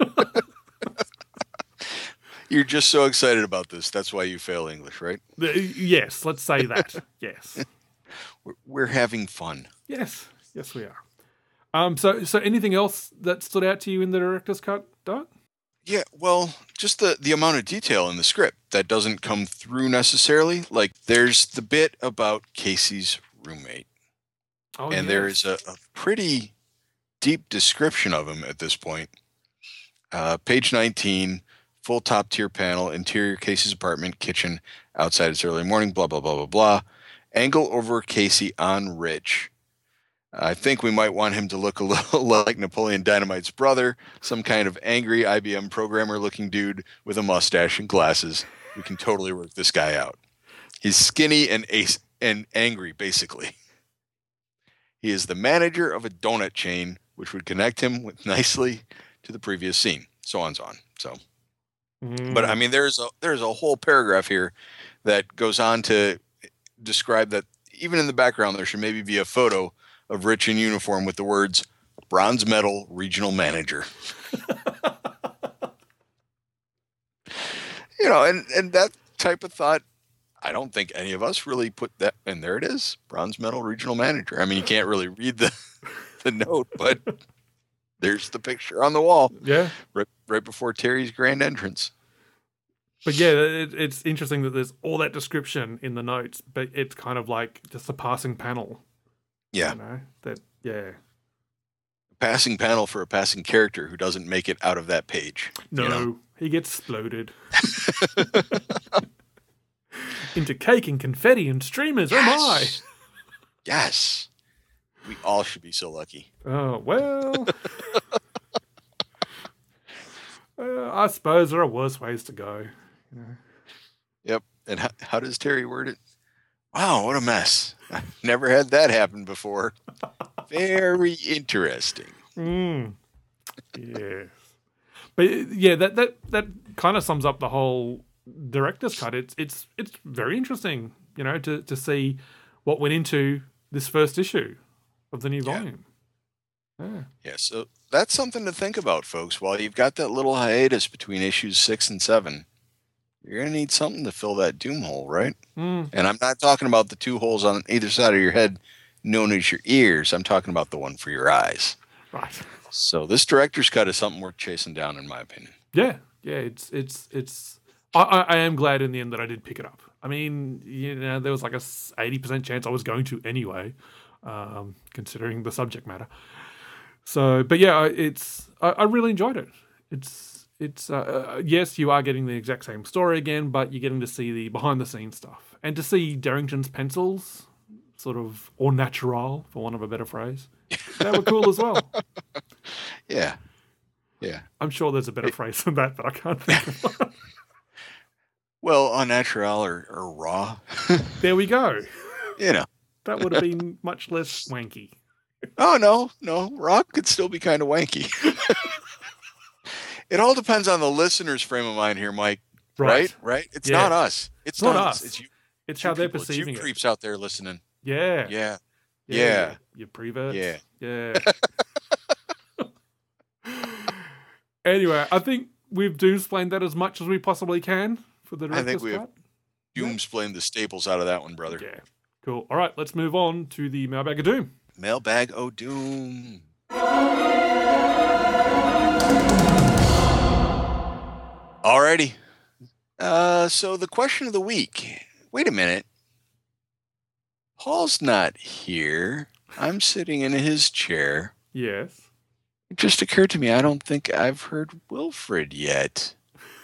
You're just so excited about this. That's why you fail English, right? Yes, let's say that. Yes, we're having fun. Yes, we are. So anything else that stood out to you in the director's cut, Doug? Yeah, well, just the amount of detail in the script that doesn't come through necessarily. Like, there's the bit about Casey's roommate. Oh, and there is a pretty deep description of him at this point. Page 19, full top tier panel, interior Casey's apartment, kitchen, outside it's early morning, blah, blah, blah, blah, blah. Angle over Casey on Rich. I think we might want him to look a little like Napoleon Dynamite's brother, some kind of angry IBM programmer looking dude with a mustache and glasses. We can totally work this guy out. He's skinny and angry, basically. He is the manager of a donut chain, which would connect him nicely to the previous scene, so on and so on. So, but I mean, there's a whole paragraph here that goes on to describe that even in the background there should maybe be a photo of Rich in uniform with the words "Bronze Medal Regional Manager." And that type of thought, I don't think any of us really put that, and there it is, Bronze Medal Regional Manager. I mean, you can't really read the note, but there's the picture on the wall. Yeah. Right before Terry's grand entrance. But yeah, it's interesting that there's all that description in the notes, but it's kind of like just a passing panel. Yeah. Passing panel for a passing character who doesn't make it out of that page. No, he gets exploded. Into cake and confetti and streamers. Yes. Oh my. Yes. We all should be so lucky. Oh, well. I suppose there are worse ways to go. Yep. And how does Terry word it? Wow, what a mess. I've never had that happen before. Very interesting. Yes. But yeah, that kind of sums up the whole director's cut. It's very interesting, to see what went into this first issue of the new volume. Yeah, so that's something to think about, folks. While you've got that little hiatus between issues 6 and 7, you're going to need something to fill that doom hole, right? And I'm not talking about the 2 holes on either side of your head known as your ears. I'm talking about the one for your eyes. Right. So this director's cut is something worth chasing down, in my opinion. Yeah. It's I am glad in the end that I did pick it up. I mean, there was like a 80% chance I was going to anyway, considering the subject matter. So, but yeah, I really enjoyed it. It's yes, you are getting the exact same story again, but you're getting to see the behind the scenes stuff and to see Darrington's pencils, sort of au naturel, for want of a better phrase. They were cool as well. Yeah. I'm sure there's a better phrase than that, but I can't think of one. Well, au naturel or raw. There we go. That would have been much less wanky. Oh, no. Raw could still be kind of wanky. It all depends on the listener's frame of mind here, Mike. Right? It's not us. It's not us. It's you. It's how they're people. perceiving it's you creeps out there listening. Yeah. You preverts. Yeah. Anyway, I think we've doomsplained that as much as we possibly can for the director's cut. I think we have doomsplained the staples out of that one, brother. Yeah. Cool. All right, let's move on to the Mailbag of Doom. Mailbag of Doom. Alrighty. So the question of the week. Wait a minute. Paul's not here. I'm sitting in his chair. Yes. It just occurred to me, I don't think I've heard Wilfred yet.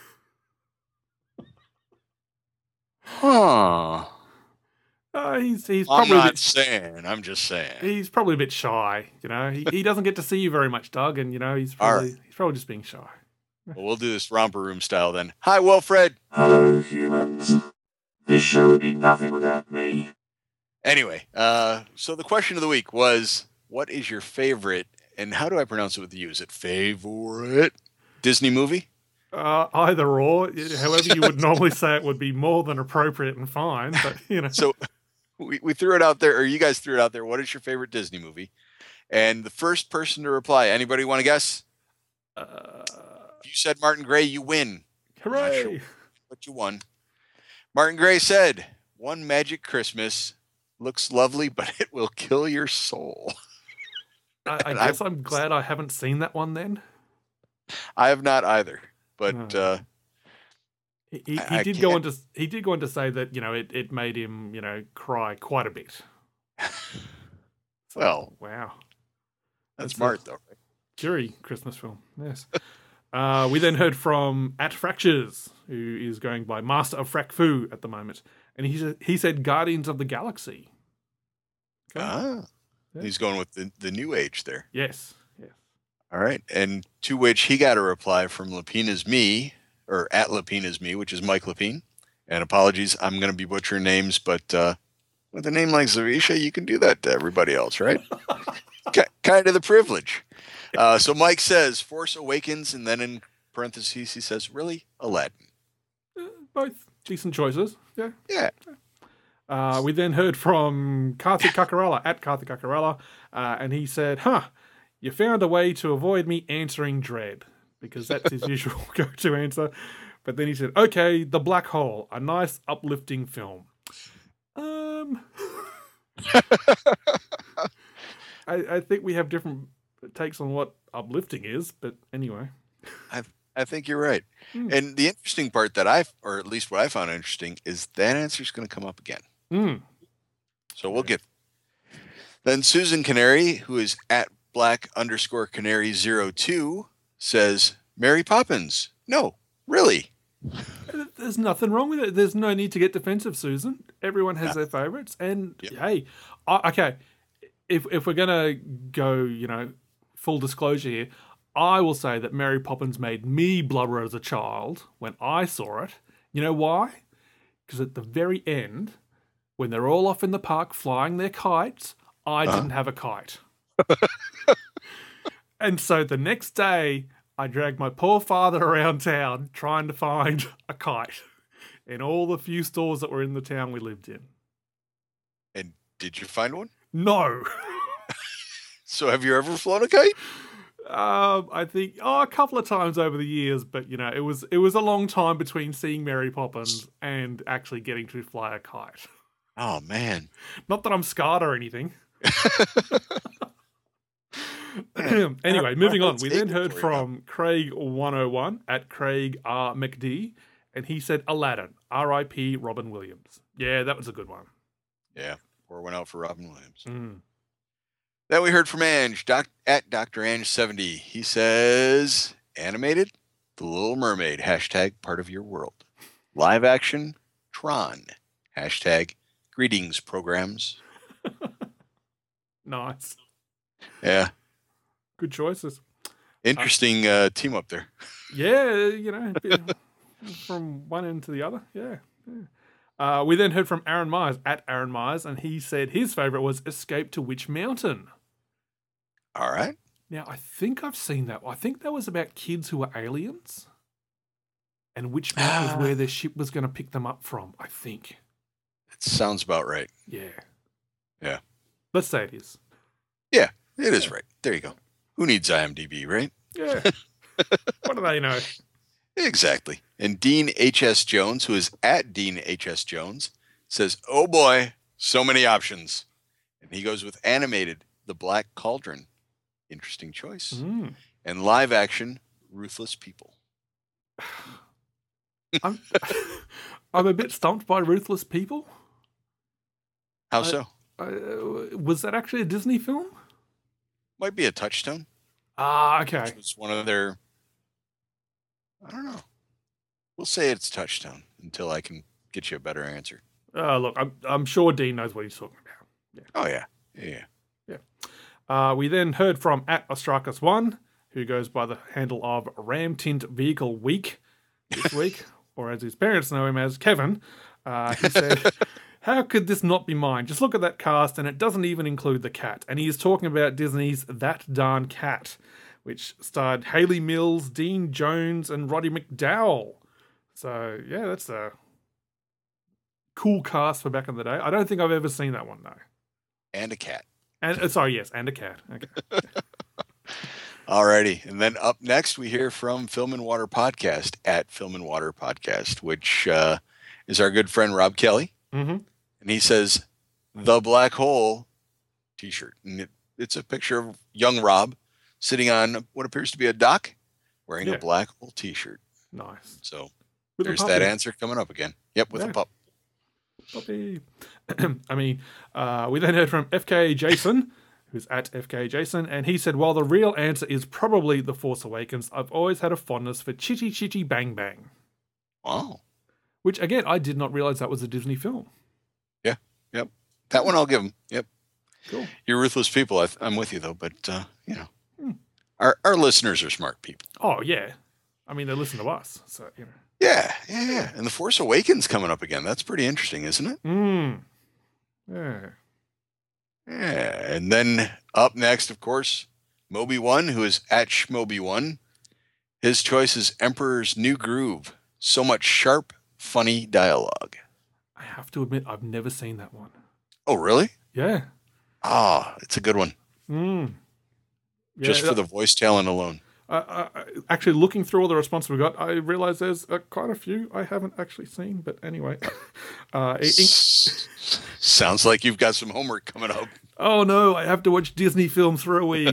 Huh. He's I'm probably not saying. I'm just saying. He's probably a bit shy. He doesn't get to see you very much, Doug, and he's probably just being shy. Well, we'll do this romper room style then. Hi, Wilfred. Hello, humans. This show would be nothing without me. Anyway, so the question of the week was, what is your favorite, and how do I pronounce it with you? Is it favorite Disney movie? Either or. However you would normally say it would be more than appropriate and fine, but, So we threw it out there, or you guys threw it out there. What is your favorite Disney movie? And the first person to reply, anybody want to guess? If you said Martin Gray, you win. Hooray! I'm not sure what you won. Martin Gray said, "One Magic Christmas looks lovely, but it will kill your soul." I guess I'm glad I haven't seen that one then. I have not either, but he did go on to say that it made him cry quite a bit. Well, wow, that's smart though, right? Jury Christmas film, yes. We then heard from At Fractures, who is going by Master of Frack Fu at the moment, and he said Guardians of the Galaxy. Okay. Yeah. He's going with the new age there. Yes. All right, and to which he got a reply from Lapina's Me, or at Lapina's Me, which is Mike Lapine. And apologies, I'm going to be butchering names, but with a name like Zavisha, you can do that to everybody else, right? Kind of the privilege. So Mike says Force Awakens, and then in parentheses he says, really? Aladdin. Both decent choices. Yeah. We then heard from Karthik Kakarala, at Karthik Kakarala, and he said, you found a way to avoid me answering Dread, because that's his usual go-to answer. But then he said, okay, The Black Hole, a nice uplifting film. I think we have different takes on what uplifting is, but anyway. I think you're right. And the interesting part or at least what I found interesting, is that answer is going to come up again. So we'll get. Then Susan Canary, who is at Black_Canary02, says, Mary Poppins. No, really. There's nothing wrong with it. There's no need to get defensive, Susan. Everyone has their favorites. And hey, okay, if we're going to go, full disclosure here, I will say that Mary Poppins made me blubber as a child when I saw it. You know why? Because at the very end, when they're all off in the park flying their kites, I didn't have a kite. And so the next day, I dragged my poor father around town trying to find a kite in all the few stores that were in the town we lived in. And did you find one? No. So have you ever flown a kite? I think a couple of times over the years, but it was a long time between seeing Mary Poppins and actually getting to fly a kite. Oh man! Not that I'm scarred or anything. Anyway, moving on. We then heard from Craig101 at Craig R. McD, and he said Aladdin, R.I.P. Robin Williams. Yeah, that was a good one. Yeah, or went out for Robin Williams. Mm. Then we heard from Ange, at Dr. Ange70. He says, animated, The Little Mermaid, hashtag part of your world. Live action, Tron, hashtag greetings programs. Nice. Yeah. Good choices. Interesting team up there. Yeah, from one end to the other. Yeah. We then heard from Aaron Myers, at Aaron Myers, and he said his favourite was Escape to Witch Mountain. All right. Now, I think I've seen that. I think that was about kids who were aliens. And Witch Mountain was where their ship was going to pick them up from, I think. It sounds about right. Yeah. Yeah. Let's say it is. Yeah, it is right. There you go. Who needs IMDb, right? Yeah. What do they know? Exactly. And Dean H.S. Jones, who is at Dean H.S. Jones, says, oh boy, so many options. And he goes with animated, The Black Cauldron. Interesting choice. Mm. And live action, Ruthless People. I'm a bit stumped by Ruthless People. How so? Was that actually a Disney film? Might be a Touchstone. Ah, okay. It's one of their, I don't know. We'll say it's Touchstone until I can get you a better answer. Look, I'm sure Dean knows what he's talking about. Yeah. Oh, yeah. Yeah. We then heard from at Ostrakis1, who goes by the handle of Ram Tint Vehicle Week this week, or as his parents know him as Kevin. He said, how could this not be mine? Just look at that cast, and it doesn't even include the cat. And he is talking about Disney's That Darn Cat, which starred Hayley Mills, Dean Jones, and Roddy McDowell. So, yeah, that's a cool cast for back in the day. I don't think I've ever seen that one, though. And a cat. And and a cat. Okay. Alrighty. And then up next, we hear from Film and Water Podcast, at Film and Water Podcast, which is our good friend Rob Kelly. Mm-hmm. And he says, The Black Hole t-shirt. And it's a picture of young Rob sitting on what appears to be a dock wearing a black hole t-shirt. Nice. So With there's that answer coming up again. Yep, with a pup. Puppy. I mean, we then heard from FK Jason, who's at FK Jason, and he said, while the real answer is probably The Force Awakens, I've always had a fondness for Chitty Chitty Bang Bang. Wow. Which, again, I did not realize that was a Disney film. Yeah, yep. That one I'll give him. Yep. Cool. You're ruthless people. I'm with you, though, but, our listeners are smart people. Oh, yeah. I mean, they listen to us, so, Yeah. And The Force Awakens coming up again. That's pretty interesting, isn't it? Yeah. Yeah. And then up next, of course, Moby1, who is at Shmoby1. His choice is Emperor's New Groove. So much sharp, funny dialogue. I have to admit, I've never seen that one. Oh, really? Yeah. It's a good one. Yeah, just for the voice talent alone. Actually, looking through all the responses we got, I realized there's quite a few I haven't actually seen. But anyway. Sounds like you've got some homework coming up. Oh, no. I have to watch Disney films for a week.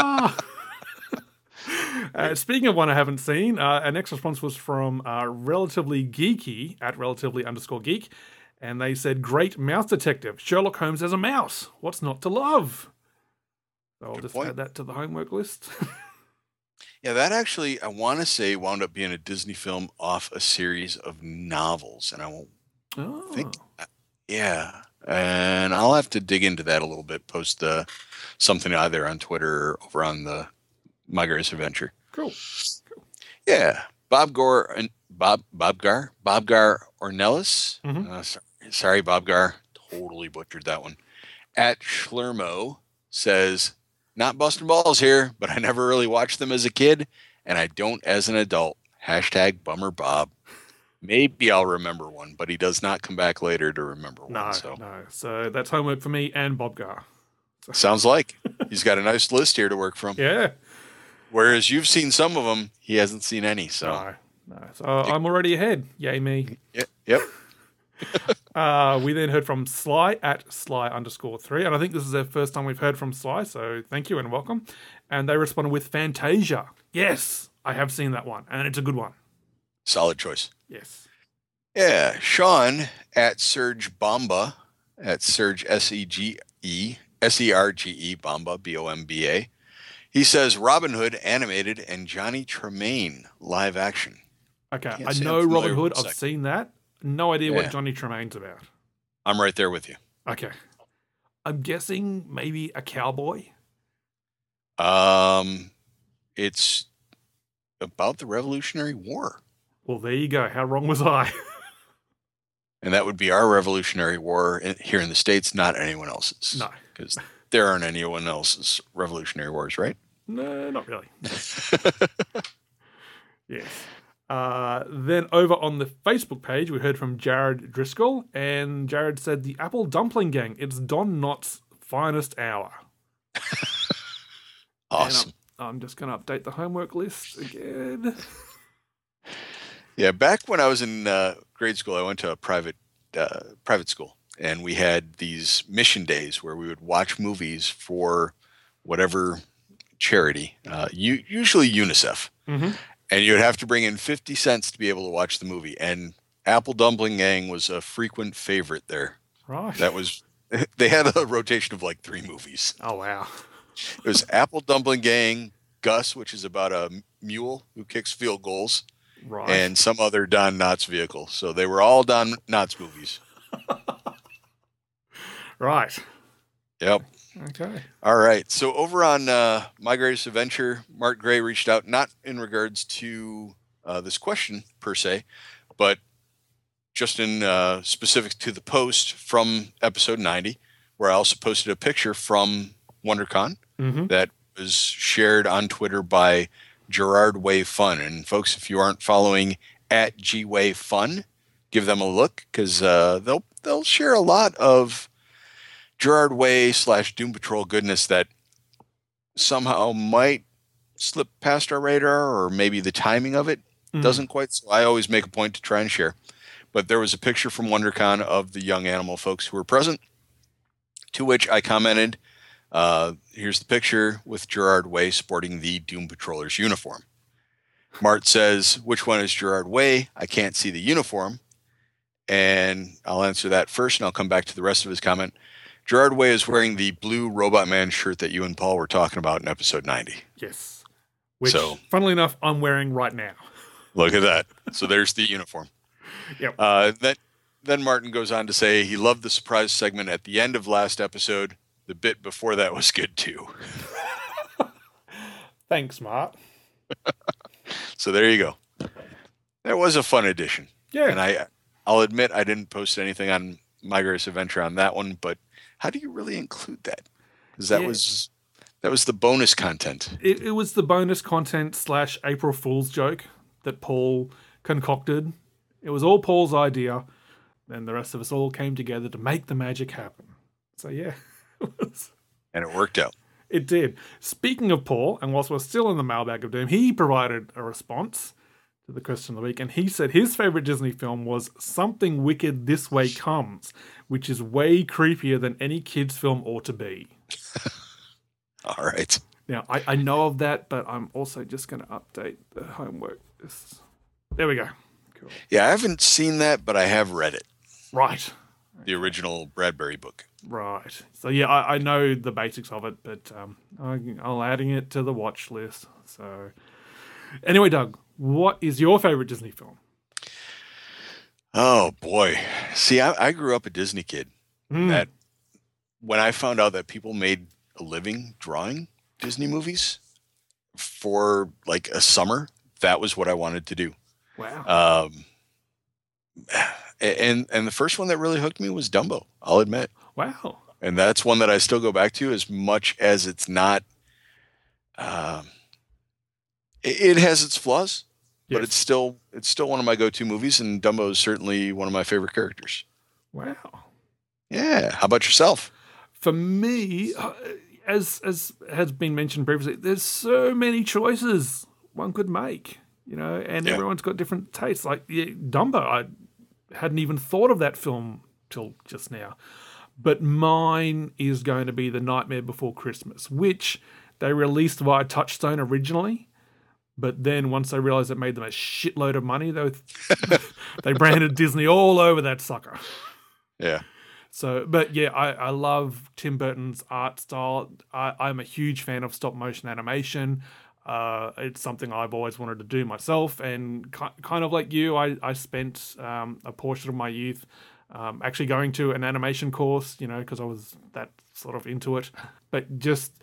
Speaking of one I haven't seen, our next response was from Relatively Geeky, at relatively_geek. And they said, great mouse detective. Sherlock Holmes as a mouse. What's not to love? So I'll just add that to the homework list. Yeah, that actually, I want to say, wound up being a Disney film off a series of novels. And I won't think, yeah. And I'll have to dig into that a little bit, post something either on Twitter or over on the My Grace Adventure. Cool. Yeah. Bob Gar Ornelas. Sorry, Bob Gar. Totally butchered that one. At Schlermo says, not busting balls here, but I never really watched them as a kid, and I don't as an adult. Hashtag bummer Bob. Maybe I'll remember one, but he does not come back later to remember one. No. So that's homework for me and Bob Gar. Sounds like. He's got a nice list here to work from. Yeah. Whereas you've seen some of them, he hasn't seen any. So No. So I'm already ahead. Yay me. Yep. We then heard from Sly at Sly_3, and I think this is the first time we've heard from Sly, so thank you and welcome. And they responded with Fantasia. Yes, I have seen that one, and it's a good one. Solid choice. Yes. Yeah, Sean at Serge Bomba, at Serge Serge Bomba, Bomba. He says Robin Hood animated and Johnny Tremaine live action. Okay, Can't I say I'm know familiar Robin Hood. with the I've second. seen that. No idea Yeah. what Johnny Tremaine's about. I'm right there with you. Okay. I'm guessing maybe a cowboy. It's about the Revolutionary War. Well, there you go. How wrong was I? And that would be our Revolutionary War here in the States, not anyone else's. No. Because there aren't anyone else's Revolutionary Wars, right? No, not really. Yes. Then over on the Facebook page, we heard from Jared Driscoll, and Jared said, the Apple Dumpling Gang, it's Don Knotts' finest hour. Awesome. And I'm just going to update the homework list again. Yeah, back when I was in grade school, I went to a private school, and we had these mission days where we would watch movies for whatever charity, usually UNICEF. Mm-hmm. And you'd have to bring in 50 cents to be able to watch the movie. And Apple Dumpling Gang was a frequent favorite there. Right. They had a rotation of like 3 movies. Oh, wow. It was Apple Dumpling Gang, Gus, which is about a mule who kicks field goals, Right. and some other Don Knotts vehicle. So they were all Don Knotts movies. Right. Yep. Okay. All right. So over on My Greatest Adventure, Mark Gray reached out, not in regards to this question per se, but just in specific to the post from episode 90, where I also posted a picture from WonderCon that was shared on Twitter by Gerard Way Fun. And folks, if you aren't following at GWay Fun, give them a look, because they'll share a lot of Gerard Way / Doom Patrol goodness that somehow might slip past our radar, or maybe the timing of it doesn't quite. So I always make a point to try and share. But there was a picture from WonderCon of the Young Animal folks who were present, to which I commented, here's the picture with Gerard Way sporting the Doom Patroller's uniform. Mart says, which one is Gerard Way? I can't see the uniform. And I'll answer that first, and I'll come back to the rest of his comment. Gerard Way is wearing the blue Robot Man shirt that you and Paul were talking about in episode 90. Yes. Which, funnily enough, I'm wearing right now. Look at that. So there's the uniform. Yep. Then Martin goes on to say he loved the surprise segment at the end of last episode. The bit before that was good too. Thanks, Mart. So there you go. That was a fun addition. Yeah. And I'll admit I didn't post anything on My Greatest Adventure on that one, but how do you really include that? Because that was the bonus content. It was the bonus content / April Fool's joke that Paul concocted. It was all Paul's idea. And the rest of us all came together to make the magic happen. So, yeah. And it worked out. It did. Speaking of Paul, and whilst we're still in the mailbag of doom, he provided a response to the question of the week. And he said his favorite Disney film was Something Wicked This Way Comes, which is way creepier than any kid's film ought to be. All right. Now, I know of that, but I'm also just going to update the homework. There we go. Cool. Yeah, I haven't seen that, but I have read it. Right. The original Bradbury book. Right. So, yeah, I know the basics of it, but I'll adding it to the watch list. So, anyway, Doug, what is your favorite Disney film? Oh, boy. See, I grew up a Disney kid. That when I found out that people made a living drawing Disney movies for like a summer, that was what I wanted to do. Wow. And the first one that really hooked me was Dumbo, I'll admit. Wow. And that's one that I still go back to, as much as it's not, it has its flaws, but it's still one of my go-to movies, and Dumbo is certainly one of my favorite characters. Wow. Yeah. How about yourself? For me, as has been mentioned previously, there's so many choices one could make, and everyone's got different tastes. Like Dumbo, I hadn't even thought of that film till just now. But mine is going to be The Nightmare Before Christmas, which they released via Touchstone originally, But then once they realized it made them a shitload of money, they branded Disney all over that sucker. Yeah. So, but yeah, I love Tim Burton's art style. I'm a huge fan of stop motion animation. It's something I've always wanted to do myself, and kind of like you, I spent a portion of my youth actually going to an animation course, because I was that sort of into it. But just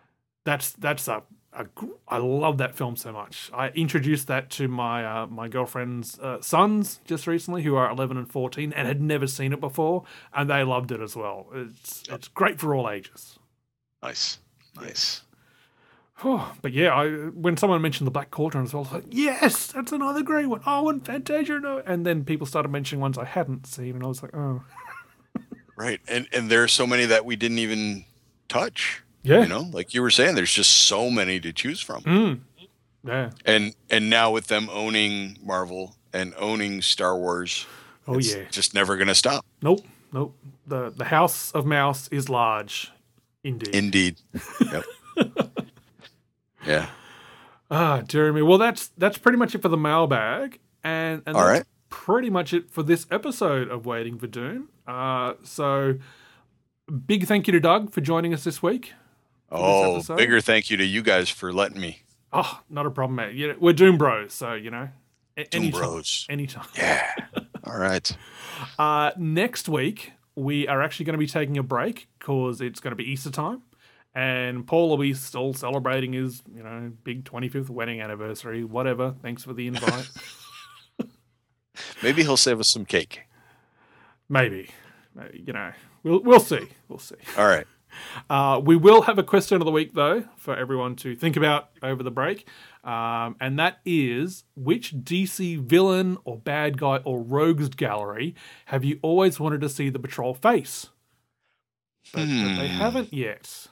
I love that film so much. I introduced that to my my girlfriend's sons just recently, who are 11 and 14, and had never seen it before, and they loved it as well. It's great for all ages. Nice. Oh, but yeah, when someone mentioned the Black Cauldron as well, I was like, yes, that's another great one. Oh, and Fantasia, no. And then people started mentioning ones I hadn't seen, and I was like, oh. Right, and there are so many that we didn't even touch. Yeah. Like you were saying, there's just so many to choose from. Yeah. And now with them owning Marvel and owning Star Wars, it's just never going to stop. Nope. The House of Mouse is large. Indeed. Yep. Yeah. Jeremy. Well, that's pretty much it for the mailbag. And all that's right. pretty much it for this episode of Waiting for Doom. So big thank you to Doug for joining us this week. Oh, bigger thank you to you guys for letting me. Oh, not a problem, mate. We're Doom Bros, so, Doom Bros. Anytime. Yeah. All right. Next week, we are actually going to be taking a break because it's going to be Easter time. And Paul will be still celebrating his, big 25th wedding anniversary, whatever. Thanks for the invite. Maybe he'll save us some cake. Maybe. We'll see. We'll see. All right. We will have a question of the week, though, for everyone to think about over the break. And that is, which DC villain or bad guy or rogues gallery have you always wanted to see the Patrol face? But they haven't yet.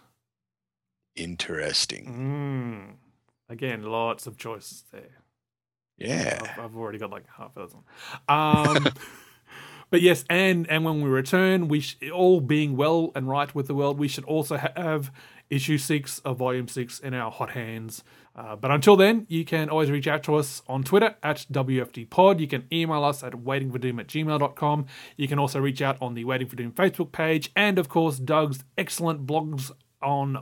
Interesting. Again, lots of choices there. Yeah. I've already got like half a dozen. But yes, and when we return, all being well and right with the world, we should also have issue 6 of volume 6 in our hot hands. But until then, you can always reach out to us on Twitter at WFDpod. You can email us at waitingfordoom@gmail.com. You can also reach out on the Waiting for Doom Facebook page, and of course, Doug's excellent blogs on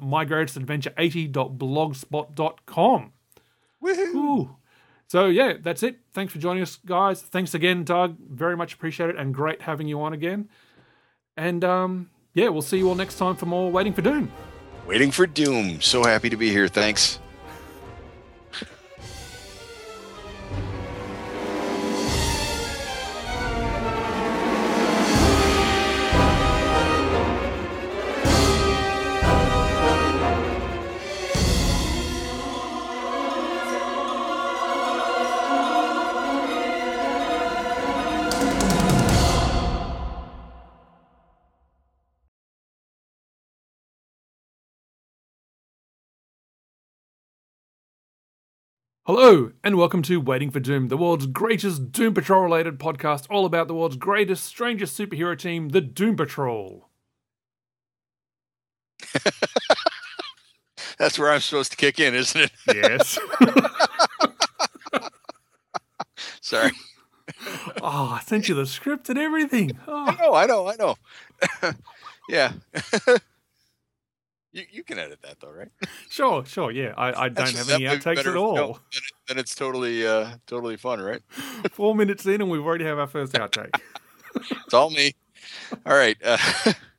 mygreatestadventure80.blogspot.com. Woohoo! So, yeah, that's it. Thanks for joining us, guys. Thanks again, Doug. Very much appreciate it, and great having you on again. And, we'll see you all next time for more Waiting for Doom. Waiting for Doom. So happy to be here. Thanks. Hello, and welcome to Waiting for Doom, the world's greatest Doom Patrol-related podcast, all about the world's greatest, strangest superhero team, the Doom Patrol. That's where I'm supposed to kick in, isn't it? Yes. Sorry. Oh, I sent you the script and everything. Oh. I know. Yeah. You can edit that though, right? Sure, yeah. I don't have any outtakes at all. No, then it's totally fun, right? 4 minutes in and we've already have our first outtake. It's all me. All right.